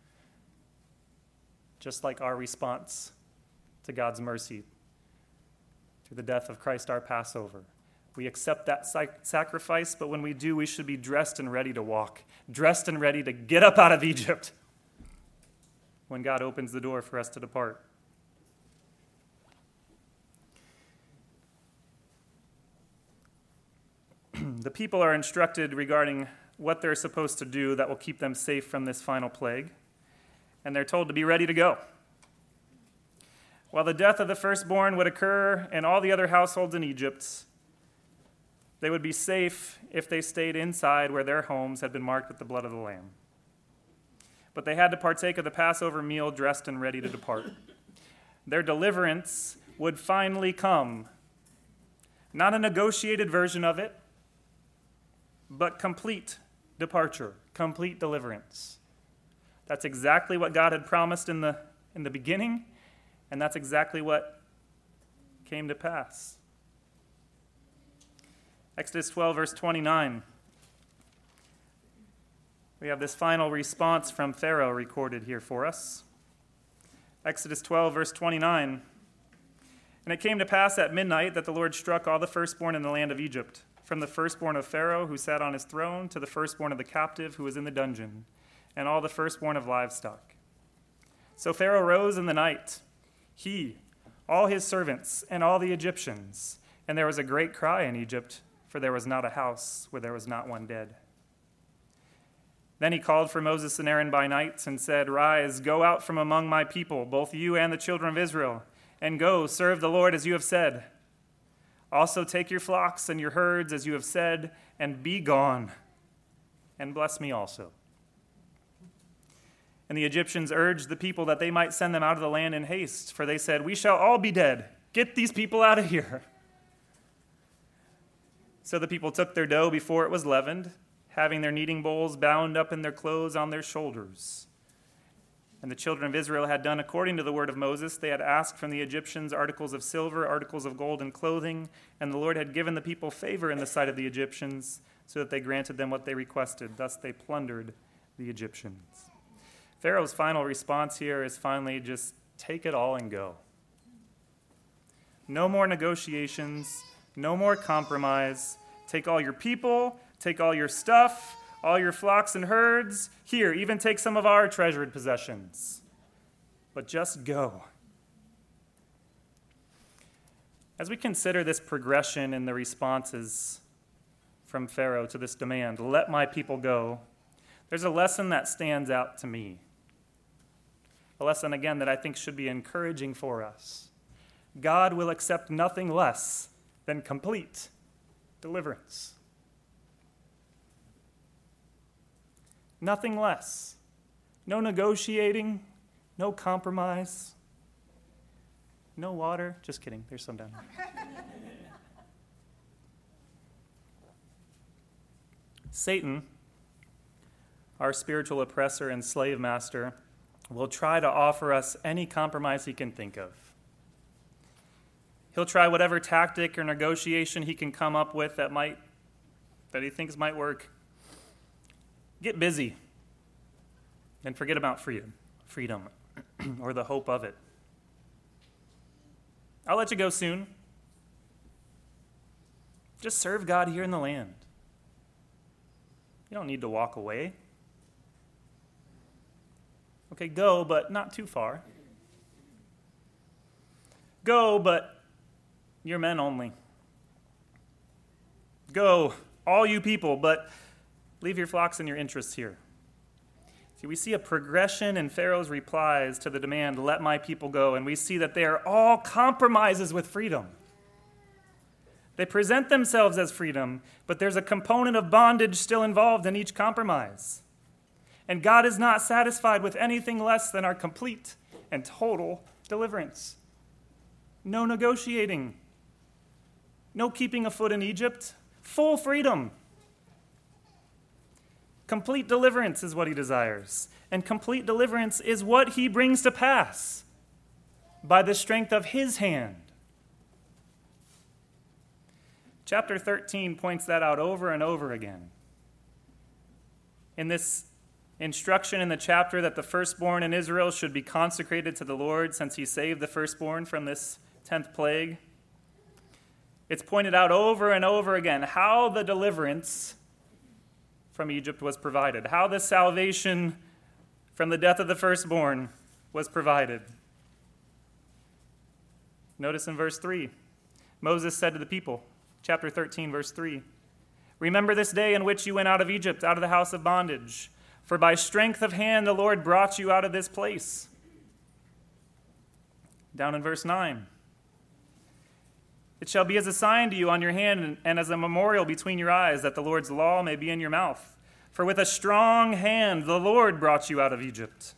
Just like our response to God's mercy through the death of Christ our Passover. We accept that sacrifice, but when we do, we should be dressed and ready to walk, dressed and ready to get up out of Egypt when God opens the door for us to depart. The people are instructed regarding what they're supposed to do that will keep them safe from this final plague, and they're told to be ready to go. While the death of the firstborn would occur in all the other households in Egypt, they would be safe if they stayed inside where their homes had been marked with the blood of the Lamb. But they had to partake of the Passover meal dressed and ready to depart. Their deliverance would finally come. Not a negotiated version of it, but complete departure, complete deliverance. That's exactly what God had promised in the beginning, and that's exactly what came to pass. Exodus 12, verse 29. We have this final response from Pharaoh recorded here for us. Exodus 12, verse 29. "And it came to pass at midnight that the Lord struck all the firstborn in the land of Egypt, from the firstborn of Pharaoh who sat on his throne to the firstborn of the captive who was in the dungeon, and all the firstborn of livestock. So Pharaoh rose in the night, he, all his servants, and all the Egyptians, and there was a great cry in Egypt, for there was not a house where there was not one dead. Then he called for Moses and Aaron by night and said, 'Rise, go out from among my people, both you and the children of Israel, and go, serve the Lord as you have said. Also take your flocks and your herds as you have said, and be gone, and bless me also.' And the Egyptians urged the people that they might send them out of the land in haste, for they said, 'We shall all be dead. Get these people out of here.' So the people took their dough before it was leavened, having their kneading bowls bound up in their clothes on their shoulders. And the children of Israel had done according to the word of Moses. They had asked from the Egyptians articles of silver, articles of gold, and clothing, and the Lord had given the people favor in the sight of the Egyptians, so that they granted them what they requested. Thus they plundered the Egyptians." Pharaoh's final response here is finally just take it all and go. No more negotiations, no more compromise. Take all your people, take all your stuff, all your flocks and herds. Here, even take some of our treasured possessions. But just go. As we consider this progression in the responses from Pharaoh to this demand, let my people go, there's a lesson that stands out to me. A lesson, again, that I think should be encouraging for us. God will accept nothing less than complete deliverance. Nothing less. No negotiating, no compromise, no water. Just kidding, there's some down there. Satan, our spiritual oppressor and slave master, will try to offer us any compromise he can think of. He'll try whatever tactic or negotiation he can come up with that he thinks might work. Get busy and forget about freedom, or the hope of it. I'll let you go soon. Just serve God here in the land. You don't need to walk away. Okay, go, but not too far. Go, but your men only. Go, all you people, but leave your flocks and your interests here. See, we see a progression in Pharaoh's replies to the demand, let my people go, and we see that they are all compromises with freedom. They present themselves as freedom, but there's a component of bondage still involved in each compromise. And God is not satisfied with anything less than our complete and total deliverance. No negotiating. No keeping a foot in Egypt. Full freedom. Complete deliverance is what he desires. And complete deliverance is what he brings to pass by the strength of his hand. Chapter 13 points that out over and over again. In this instruction in the chapter that the firstborn in Israel should be consecrated to the Lord since he saved the firstborn from this 10th plague, it's pointed out over and over again how the deliverance from Egypt was provided, how the salvation from the death of the firstborn was provided. Notice in verse 3, Moses said to the people, chapter 13, verse 3, remember this day in which you went out of Egypt, out of the house of bondage. For by strength of hand the Lord brought you out of this place. Down in verse 9. It shall be as a sign to you on your hand and as a memorial between your eyes that the Lord's law may be in your mouth. For with a strong hand the Lord brought you out of Egypt.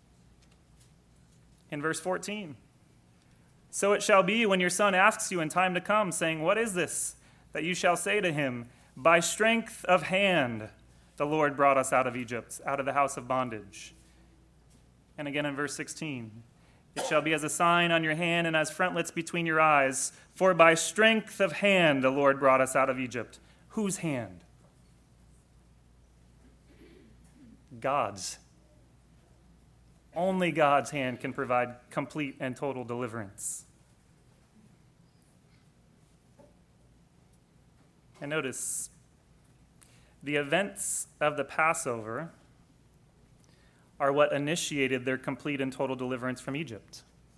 In verse 14. So it shall be when your son asks you in time to come, saying, what is this? That you shall say to him, by strength of hand the Lord brought us out of Egypt, out of the house of bondage. And again in verse 16, it shall be as a sign on your hand and as frontlets between your eyes, for by strength of hand the Lord brought us out of Egypt. Whose hand? God's. Only God's hand can provide complete and total deliverance. And notice, the events of the Passover are what initiated their complete and total deliverance from Egypt.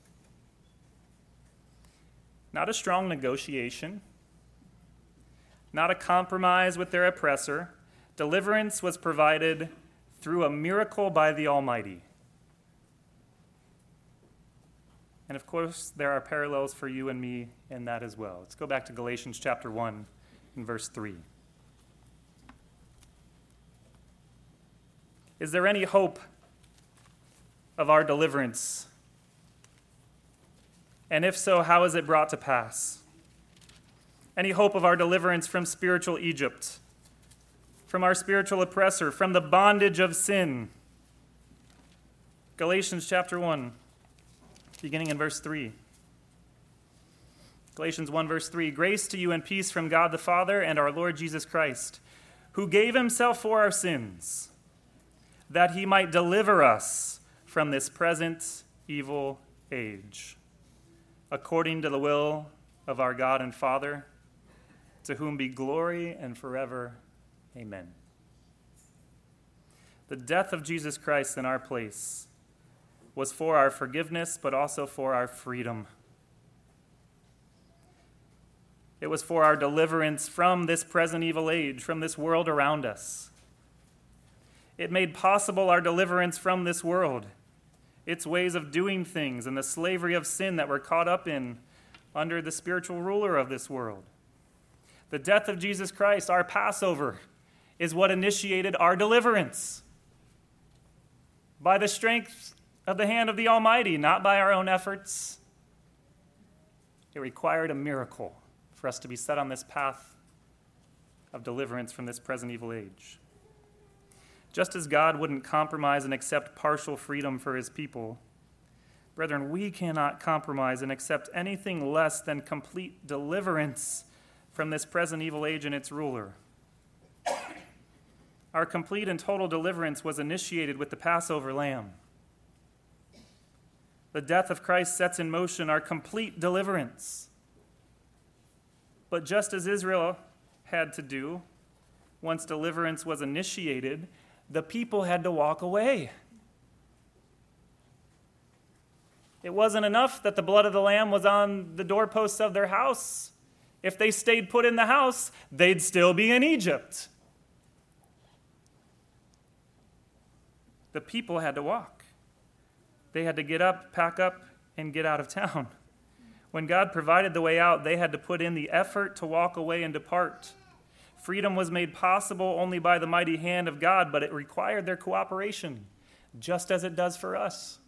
Not a strong negotiation, not a compromise with their oppressor. Deliverance was provided through a miracle by the Almighty. And of course, there are parallels for you and me in that as well. Let's go back to Galatians chapter 1 and verse 3. Is there any hope of our deliverance? And if so, how is it brought to pass? Any hope of our deliverance from spiritual Egypt, from our spiritual oppressor, from the bondage of sin? Galatians chapter 1, beginning in verse 3. Galatians 1 verse 3, grace to you and peace from God the Father and our Lord Jesus Christ, who gave himself for our sins, that he might deliver us from this present evil age, according to the will of our God and Father, to whom be glory and forever. Amen. The death of Jesus Christ in our place was for our forgiveness, but also for our freedom. It was for our deliverance from this present evil age, from this world around us. It made possible our deliverance from this world, its ways of doing things, and the slavery of sin that we're caught up in under the spiritual ruler of this world. The death of Jesus Christ, our Passover, is what initiated our deliverance. By the strength of the hand of the Almighty, not by our own efforts. It required a miracle for us to be set on this path of deliverance from this present evil age. Just as God wouldn't compromise and accept partial freedom for his people, brethren, we cannot compromise and accept anything less than complete deliverance from this present evil age and its ruler. Our complete and total deliverance was initiated with the Passover lamb. The death of Christ sets in motion our complete deliverance. But just as Israel had to do, once deliverance was initiated, the people had to walk away. It wasn't enough that the blood of the lamb was on the doorposts of their house. If they stayed put in the house, they'd still be in Egypt. The people had to walk. They had to get up, pack up, and get out of town. When God provided the way out, they had to put in the effort to walk away and depart. Freedom was made possible only by the mighty hand of God, but it required their cooperation, just as it does for us.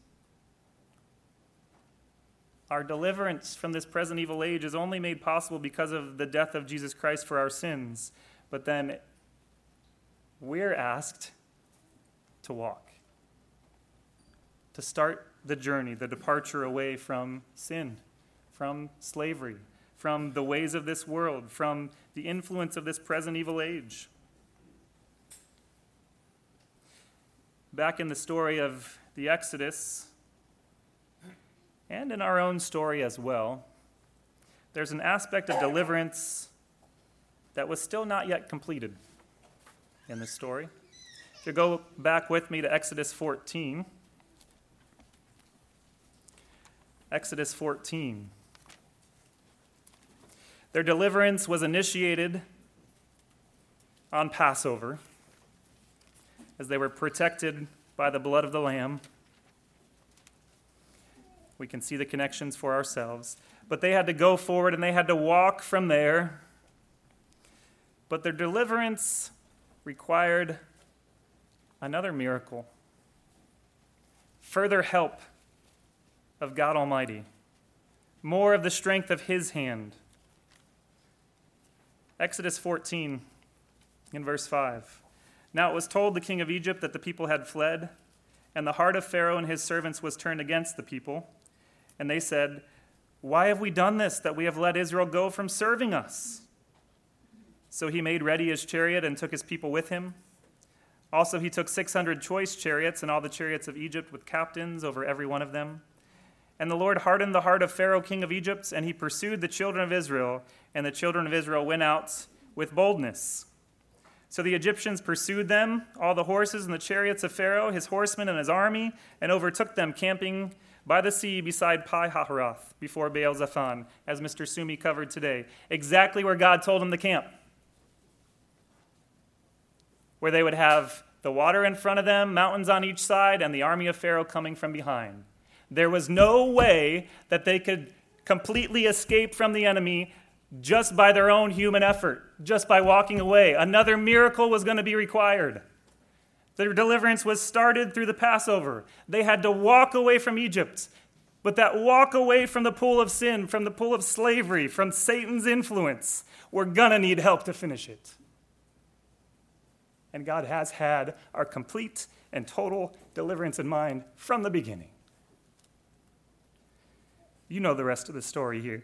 Our deliverance from this present evil age is only made possible because of the death of Jesus Christ for our sins. But then we're asked to walk, to start the journey, the departure away from sin, from slavery, from the ways of this world, from the influence of this present evil age. Back in the story of the Exodus, and in our own story as well, there's an aspect of deliverance that was still not yet completed in this story. If you go back with me to Exodus 14. Exodus 14. Their deliverance was initiated on Passover as they were protected by the blood of the Lamb. We can see the connections for ourselves. But they had to go forward and they had to walk from there. But their deliverance required another miracle. Further help of God Almighty. More of the strength of his hand. Exodus 14, in verse 5. Now it was told the king of Egypt that the people had fled, and the heart of Pharaoh and his servants was turned against the people. And they said, "Why have we done this, that we have let Israel go from serving us?" So he made ready his chariot and took his people with him. Also he took 600 choice chariots and all the chariots of Egypt with captains over every one of them. And the Lord hardened the heart of Pharaoh, king of Egypt, and he pursued the children of Israel, and the children of Israel went out with boldness. So the Egyptians pursued them, all the horses and the chariots of Pharaoh, his horsemen and his army, and overtook them, camping by the sea beside Pi-hahiroth, before Baal-zephon, as Mr. Sumi covered today. Exactly where God told them to camp. Where they would have the water in front of them, mountains on each side, and the army of Pharaoh coming from behind. There was no way that they could completely escape from the enemy just by their own human effort, just by walking away. Another miracle was going to be required. Their deliverance was started through the Passover. They had to walk away from Egypt. But that walk away from the pool of sin, from the pool of slavery, from Satan's influence, we're going to need help to finish it. And God has had our complete and total deliverance in mind from the beginning. You know the rest of the story here.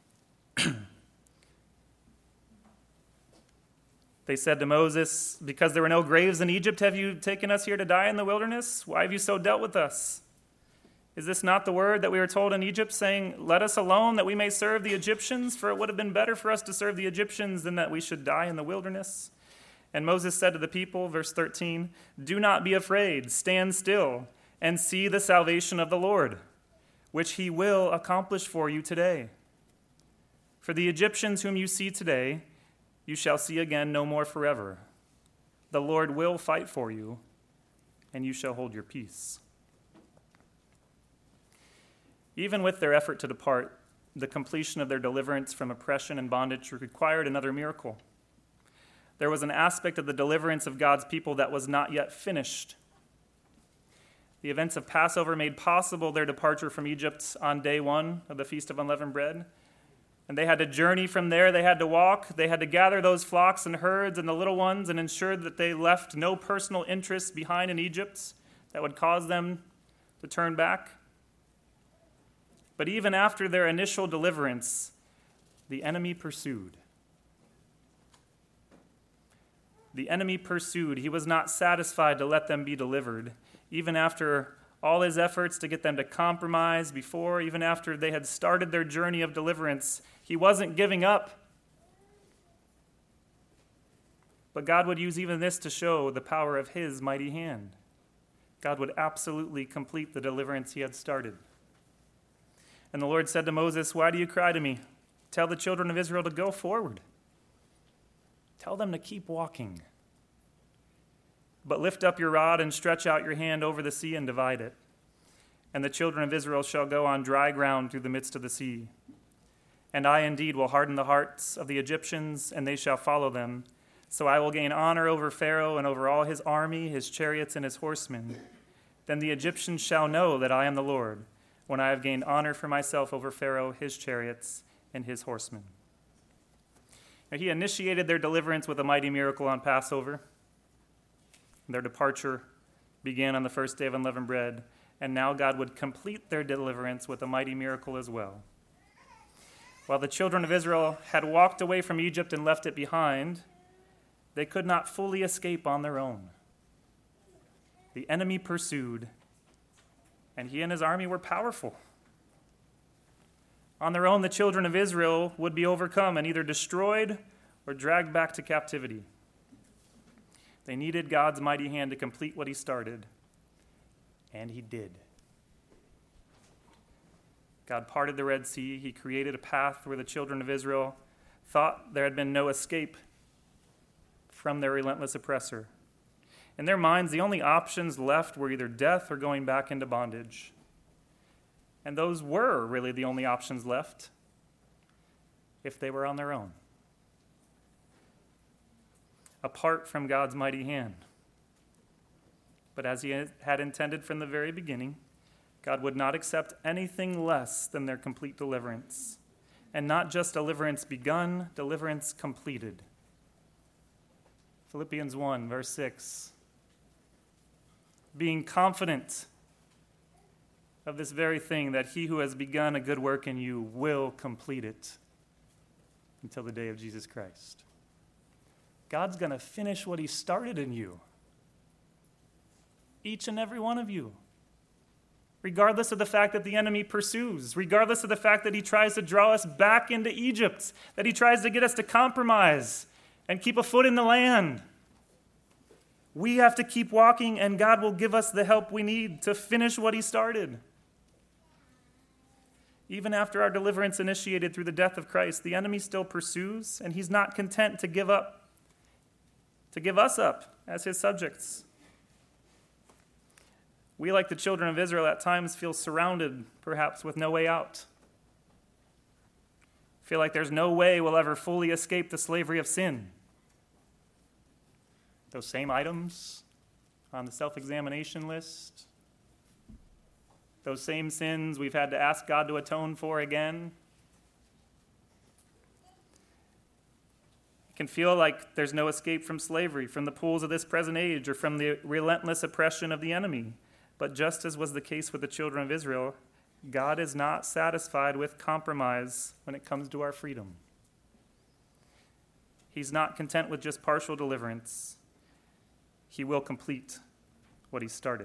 They said to Moses, "Because there were no graves in Egypt, have you taken us here to die in the wilderness? Why have you so dealt with us? Is this not the word that we were told in Egypt, saying, 'Let us alone, that we may serve the Egyptians? For it would have been better for us to serve the Egyptians than that we should die in the wilderness.' And Moses said to the people," verse 13, "Do not be afraid, stand still, and see the salvation of the Lord, which he will accomplish for you today. For the Egyptians whom you see today, you shall see again no more forever. The Lord will fight for you, and you shall hold your peace." Even with their effort to depart, the completion of their deliverance from oppression and bondage required another miracle. There was an aspect of the deliverance of God's people that was not yet finished. The events of Passover made possible their departure from Egypt on day one of the Feast of Unleavened Bread. And they had to journey from there. They had to walk. They had to gather those flocks and herds and the little ones and ensure that they left no personal interests behind in Egypt that would cause them to turn back. But even after their initial deliverance, the enemy pursued. The enemy pursued. He was not satisfied to let them be delivered. Even after all his efforts to get them to compromise before, even after they had started their journey of deliverance, he wasn't giving up. But God would use even this to show the power of his mighty hand. God would absolutely complete the deliverance he had started. And the Lord said to Moses, "Why do you cry to me? Tell the children of Israel to go forward. Tell them to keep walking. But lift up your rod and stretch out your hand over the sea and divide it. And the children of Israel shall go on dry ground through the midst of the sea. And I indeed will harden the hearts of the Egyptians, and they shall follow them. So I will gain honor over Pharaoh and over all his army, his chariots, and his horsemen. Then the Egyptians shall know that I am the Lord, when I have gained honor for myself over Pharaoh, his chariots, and his horsemen." Now, he initiated their deliverance with a mighty miracle on Passover. Their departure began on the first day of unleavened bread, and now God would complete their deliverance with a mighty miracle as well. While the children of Israel had walked away from Egypt and left it behind, they could not fully escape on their own. The enemy pursued, and he and his army were powerful. On their own, the children of Israel would be overcome and either destroyed or dragged back to captivity. They needed God's mighty hand to complete what he started, and he did. God parted the Red Sea. He created a path where the children of Israel thought there had been no escape from their relentless oppressor. In their minds, the only options left were either death or going back into bondage. And those were really the only options left if they were on their own, apart from God's mighty hand. But as he had intended from the very beginning, God would not accept anything less than their complete deliverance. And not just deliverance begun, deliverance completed. Philippians 1, verse 6. Being confident of this very thing, that he who has begun a good work in you will complete it until the day of Jesus Christ. God's going to finish what he started in you. Each and every one of you. Regardless of the fact that the enemy pursues, regardless of the fact that he tries to draw us back into Egypt, that he tries to get us to compromise and keep a foot in the land. We have to keep walking, and God will give us the help we need to finish what he started. Even after our deliverance initiated through the death of Christ, the enemy still pursues, and he's not content to give us up as his subjects. We, like the children of Israel, at times feel surrounded, perhaps, with no way out. Feel like there's no way we'll ever fully escape the slavery of sin. Those same items on the self-examination list, those same sins we've had to ask God to atone for again. It can feel like there's no escape from slavery, from the pools of this present age, or from the relentless oppression of the enemy. But just as was the case with the children of Israel, God is not satisfied with compromise when it comes to our freedom. He's not content with just partial deliverance. He will complete what he started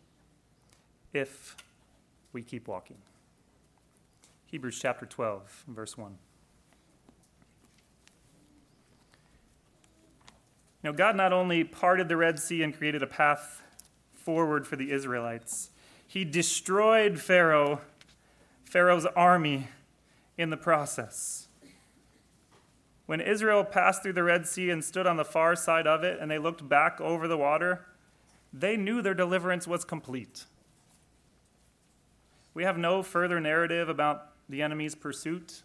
if we keep walking. Hebrews chapter 12, verse 1. Now, God not only parted the Red Sea and created a path forward for the Israelites, he destroyed Pharaoh's army in the process. When Israel passed through the Red Sea and stood on the far side of it, and they looked back over the water, they knew their deliverance was complete. We have no further narrative about the enemy's pursuit.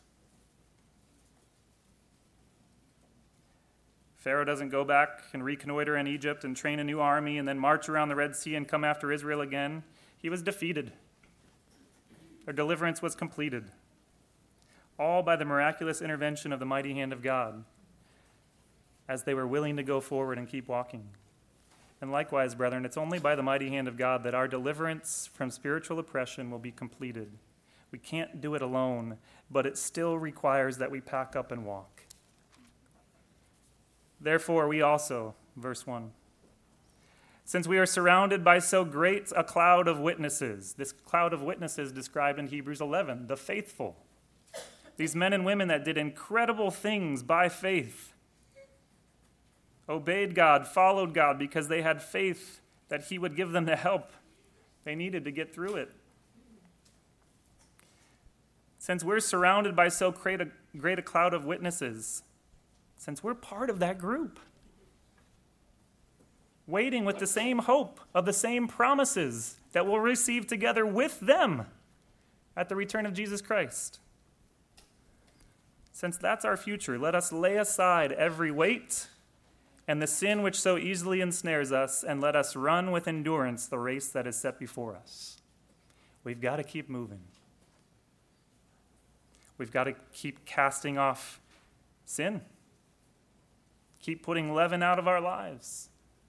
Pharaoh doesn't go back and reconnoiter in Egypt and train a new army and then march around the Red Sea and come after Israel again. He was defeated. Their deliverance was completed, all by the miraculous intervention of the mighty hand of God, as they were willing to go forward and keep walking. And likewise, brethren, it's only by the mighty hand of God that our deliverance from spiritual oppression will be completed. We can't do it alone, but it still requires that we pack up and walk. Therefore, we also, verse 1, since we are surrounded by so great a cloud of witnesses, this cloud of witnesses described in Hebrews 11, the faithful, these men and women that did incredible things by faith, obeyed God, followed God because they had faith that he would give them the help they needed to get through it. Since we're surrounded by so great a cloud of witnesses, since we're part of that group, waiting with the same hope of the same promises that we'll receive together with them at the return of Jesus Christ. Since that's our future, let us lay aside every weight and the sin which so easily ensnares us, and let us run with endurance the race that is set before us. We've got to keep moving. We've got to keep casting off sin. Keep putting leaven out of our lives.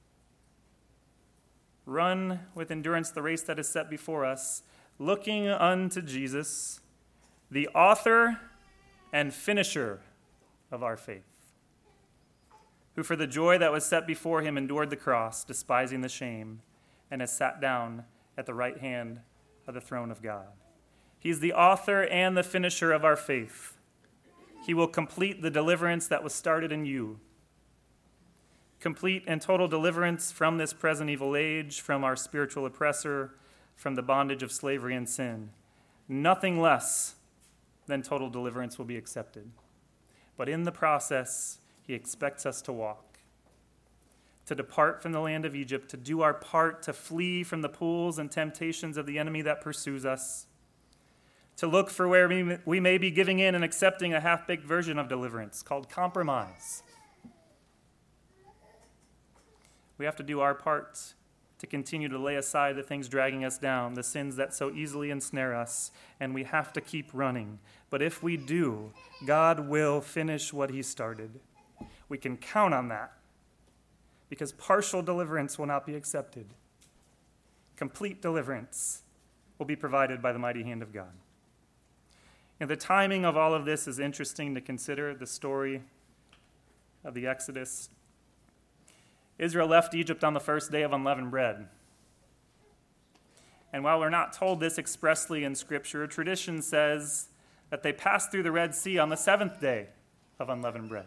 Run with endurance the race that is set before us, looking unto Jesus, the author and finisher of our faith, who for the joy that was set before him endured the cross, despising the shame, and has sat down at the right hand of the throne of God. He's the author and the finisher of our faith. He will complete the deliverance that was started in you. Complete and total deliverance from this present evil age, from our spiritual oppressor, from the bondage of slavery and sin. Nothing less than total deliverance will be accepted. But in the process, he expects us to walk, to depart from the land of Egypt, to do our part, to flee from the pools and temptations of the enemy that pursues us, to look for where we may be giving in and accepting a half-baked version of deliverance called compromise. We have to do our part to continue to lay aside the things dragging us down, the sins that so easily ensnare us, and we have to keep running. But if we do, God will finish what he started. We can count on that, because partial deliverance will not be accepted. Complete deliverance will be provided by the mighty hand of God. And the timing of all of this is interesting to consider, the story of the Exodus. Israel left Egypt on the first day of unleavened bread. And while we're not told this expressly in Scripture, tradition says that they passed through the Red Sea on the seventh day of unleavened bread.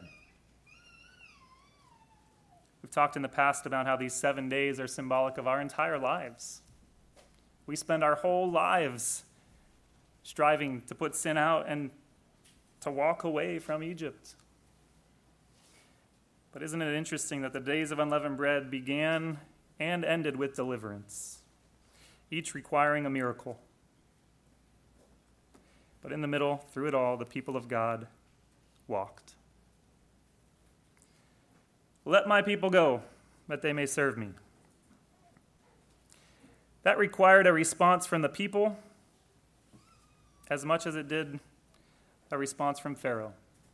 We've talked in the past about how these 7 days are symbolic of our entire lives. We spend our whole lives striving to put sin out and to walk away from Egypt. But isn't it interesting that the days of unleavened bread began and ended with deliverance, each requiring a miracle? But in the middle, through it all, the people of God walked. Let my people go, that they may serve me. That required a response from the people as much as it did a response from Pharaoh.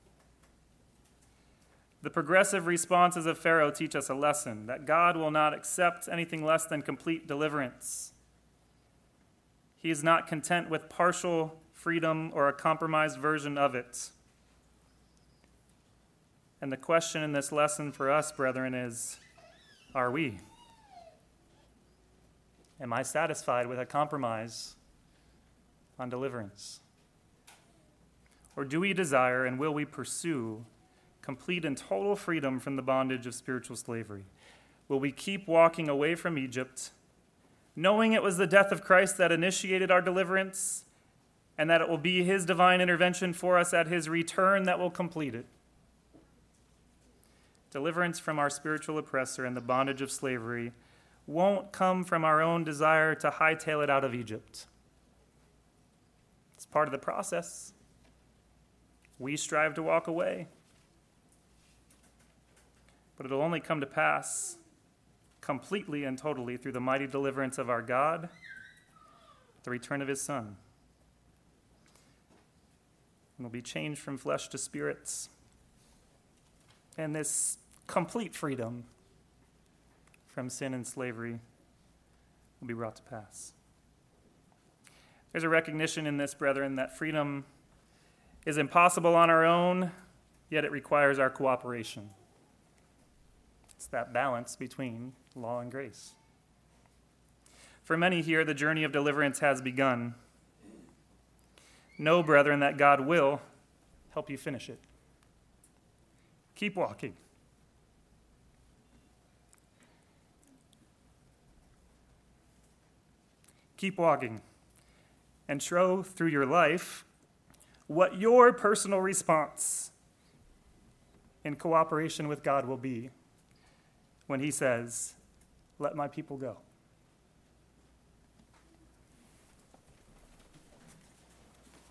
The progressive responses of Pharaoh teach us a lesson, that God will not accept anything less than complete deliverance. He is not content with partial freedom or a compromised version of it. And the question in this lesson for us, brethren, is, are we? Am I satisfied with a compromise on deliverance? Or do we desire and will we pursue complete and total freedom from the bondage of spiritual slavery? Will we keep walking away from Egypt, knowing it was the death of Christ that initiated our deliverance, and that it will be his divine intervention for us at his return that will complete it? deliverance from our spiritual oppressor and the bondage of slavery, won't come from our own desire to hightail it out of Egypt. It's part of the process. We strive to walk away. But it'll only come to pass completely and totally through the mighty deliverance of our God, the return of his Son. And we'll be changed from flesh to spirits. And this complete freedom from sin and slavery will be brought to pass. There's a recognition in this, brethren, that freedom is impossible on our own, yet it requires our cooperation. It's that balance between law and grace. For many here, the journey of deliverance has begun. Know, brethren, that God will help you finish it. Keep walking. Keep walking and show through your life what your personal response in cooperation with God will be when he says, "Let my people go."